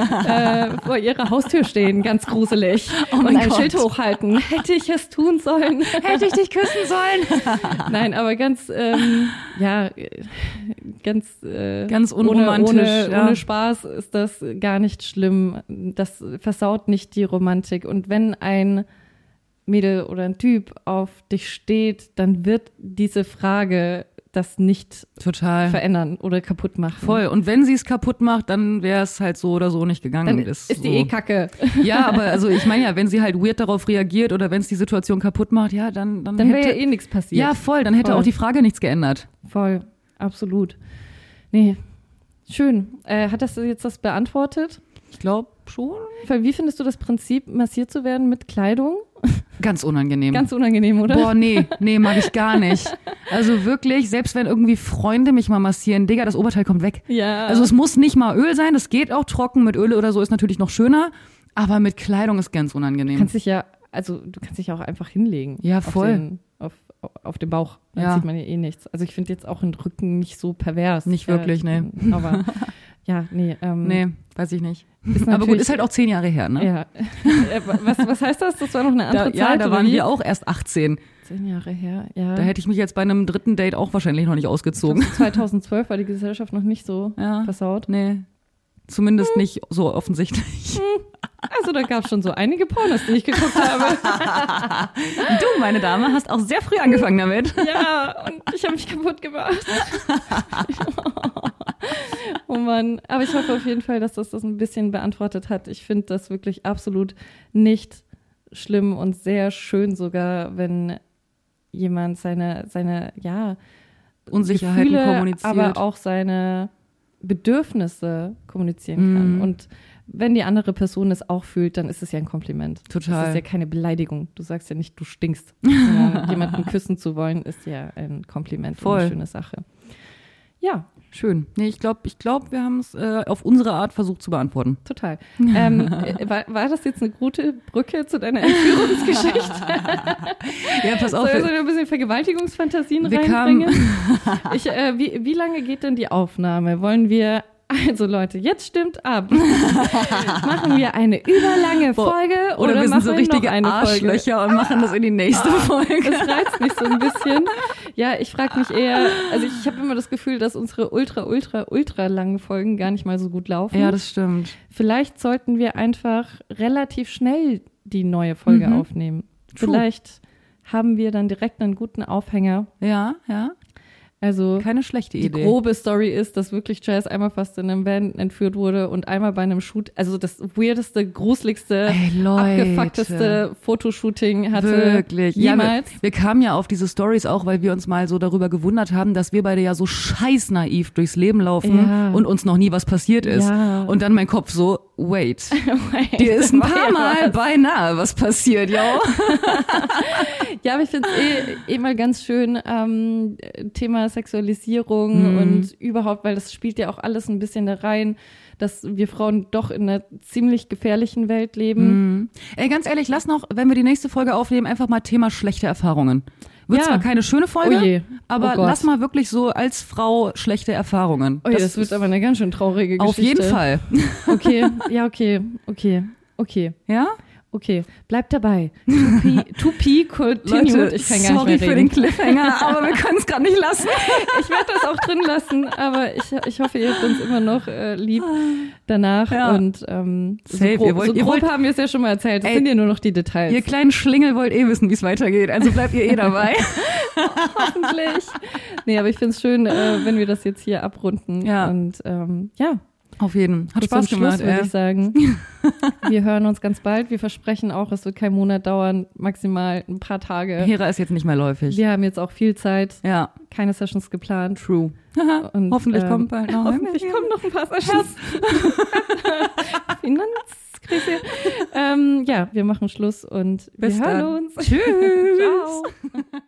äh, vor ihrer Haustür stehen, ganz gruselig. Oh und mein ein Gott. Schild hochhalten. Hätte ich es tun sollen? Hätte ich dich küssen sollen? Nein, aber ganz, ähm, ja, ganz, äh, ganz unromantisch. Ohne, ohne, ja. ohne Spaß ist das gar nicht schlimm. Das versaut nicht die Romantik. Und wenn ein Mädel oder ein Typ auf dich steht, dann wird diese Frage das nicht Total. verändern oder kaputt machen. Voll. Und wenn sie es kaputt macht, dann wäre es halt so oder so nicht gegangen. Dann ist, ist die so. eh kacke. Ja, aber also ich meine ja, wenn sie halt weird darauf reagiert oder wenn es die Situation kaputt macht, ja, dann dann, Dann wäre hätte ja eh nichts passiert. Ja, voll, dann hätte Voll. auch die Frage nichts geändert. Voll, absolut. Nee, schön. Äh, hat das jetzt das beantwortet? Ich glaube schon. Weil wie findest du das Prinzip, massiert zu werden mit Kleidung? Ganz unangenehm. Ganz unangenehm, oder? Boah, nee, nee, mag ich gar nicht. Also wirklich, selbst wenn irgendwie Freunde mich mal massieren, Digga, das Oberteil kommt weg. Ja. Also es muss nicht mal Öl sein, das geht auch trocken, mit Öl oder so ist natürlich noch schöner, aber mit Kleidung ist ganz unangenehm. kannst dich ja, also du kannst dich ja auch einfach hinlegen. Ja, voll. Auf den, auf, auf dem Bauch. Dann Ja. sieht man ja eh nichts. Also ich finde jetzt auch den Rücken nicht so pervers. Nicht wirklich, ja, nee. Aber ja, nee. Ähm, Nee, weiß ich nicht. Ist Aber gut, natürlich- ist halt auch zehn Jahre her, ne? Ja. Äh, was, was heißt das? Das war noch eine Da, andere Zeit? ja, da oder waren wie? wir auch erst achtzehn. Zehn Jahre her, ja. Da hätte ich mich jetzt bei einem dritten Date auch wahrscheinlich noch nicht ausgezogen. zweitausendzwölf war die Gesellschaft noch nicht so Ja. versaut. Nee, zumindest nicht so offensichtlich. Also da gab es schon so einige Pornos, die ich geguckt habe. Du, meine Dame, hast auch sehr früh angefangen damit. Ja, und ich habe mich kaputt gemacht. Oh Mann. Aber ich hoffe auf jeden Fall, dass das das ein bisschen beantwortet hat. Ich finde das wirklich absolut nicht schlimm und sehr schön sogar, wenn jemand seine, seine ja, Unsicherheiten Gefühle, kommuniziert. aber auch seine Bedürfnisse kommunizieren kann. Mhm. Und wenn die andere Person es auch fühlt, dann ist es ja ein Kompliment. Total. Das ist ja keine Beleidigung. Du sagst ja nicht, du stinkst. Sondern jemanden küssen zu wollen, ist ja ein Kompliment Voll. und eine schöne Sache. Ja, Schön. Nee, ich glaube, ich glaub, wir haben es äh, auf unsere Art versucht zu beantworten. total. ähm, äh, war, war das jetzt eine gute Brücke zu deiner Entführungsgeschichte? Ja, pass auf. Soll ich so wir- ein bisschen Vergewaltigungsfantasien Wir reinbringen? Ich, äh, wie, wie lange geht denn die Aufnahme? Wollen wir, also Leute, jetzt stimmt ab. Machen wir eine überlange Boah, Folge Oder, oder, wir sind machen so wir richtige noch eine Folge? Arschlöcher und machen das in die nächste Folge. Das reizt mich so ein bisschen. Ja, ich frage mich eher, also ich habe immer das Gefühl, dass unsere ultra, ultra, ultra langen Folgen gar nicht mal so gut laufen. Ja, das stimmt. Vielleicht sollten wir einfach relativ schnell die neue Folge Mhm. aufnehmen. True. Vielleicht haben wir dann direkt einen guten Aufhänger. Ja, ja. Also Keine schlechte die Idee. grobe Story ist, dass wirklich Jazz einmal fast in einem Van entführt wurde und einmal bei einem Shoot, also das weirdeste, gruseligste, Ey, Leute. abgefuckteste Fotoshooting hatte Wirklich. Ja, wir, jemals. wir kamen ja auf diese Stories auch, weil wir uns mal so darüber gewundert haben, dass wir beide ja so scheiß naiv durchs Leben laufen Ja. und uns noch nie was passiert ist. Ja. Und dann mein Kopf so, wait, Wait, dir ist ein das war paar ja Mal was. beinahe was passiert, yo. Ja, aber ich finde es eh, eh mal ganz schön, ähm, Thema Sexualisierung Mhm. und überhaupt, weil das spielt ja auch alles ein bisschen da rein, dass wir Frauen doch in einer ziemlich gefährlichen Welt leben. Mhm. Ey, ganz ehrlich, lass noch, wenn wir die nächste Folge aufnehmen, einfach mal Thema schlechte Erfahrungen. Wird Ja. zwar keine schöne Folge, Oh je. aber Oh Gott. lass mal wirklich so als Frau schlechte Erfahrungen. Oh ja, das, wird ist aber eine ganz schön traurige auf Geschichte. jeden Fall. Okay, ja, okay, okay, okay, Ja? okay. Bleibt dabei. To be, to be continued. Leute, ich kann gar sorry nicht mehr für reden. den Cliffhanger, aber wir können es gerade nicht lassen. Ich werde das auch drin lassen, aber ich, ich hoffe, ihr habt uns immer noch äh, lieb danach. Ja. Und ähm, so Safe. grob, Ihr wollt- so ihr grob wollt- haben wir es ja schon mal erzählt. Das Ey, sind ja nur noch die Details. Ihr kleinen Schlingel wollt eh wissen, wie es weitergeht, also bleibt ihr eh dabei. Hoffentlich. Nee, aber ich finde es schön, äh, wenn wir das jetzt hier abrunden. Ja. Und ähm, ja, Auf jeden. Hat bis Spaß zum gemacht. Schluss, würde ey. ich sagen. Wir hören uns ganz bald. Wir versprechen auch, es wird kein Monat dauern, maximal ein paar Tage. Hera ist jetzt nicht mehr läufig. Wir haben jetzt auch viel Zeit, Ja, keine Sessions geplant. true. Und, Hoffentlich ähm, kommt bald noch. Hoffentlich kommen noch ein paar Sessions. Finanzkrise. ähm, ja, wir machen Schluss und Bis wir hören dann. uns. Tschüss. Ciao.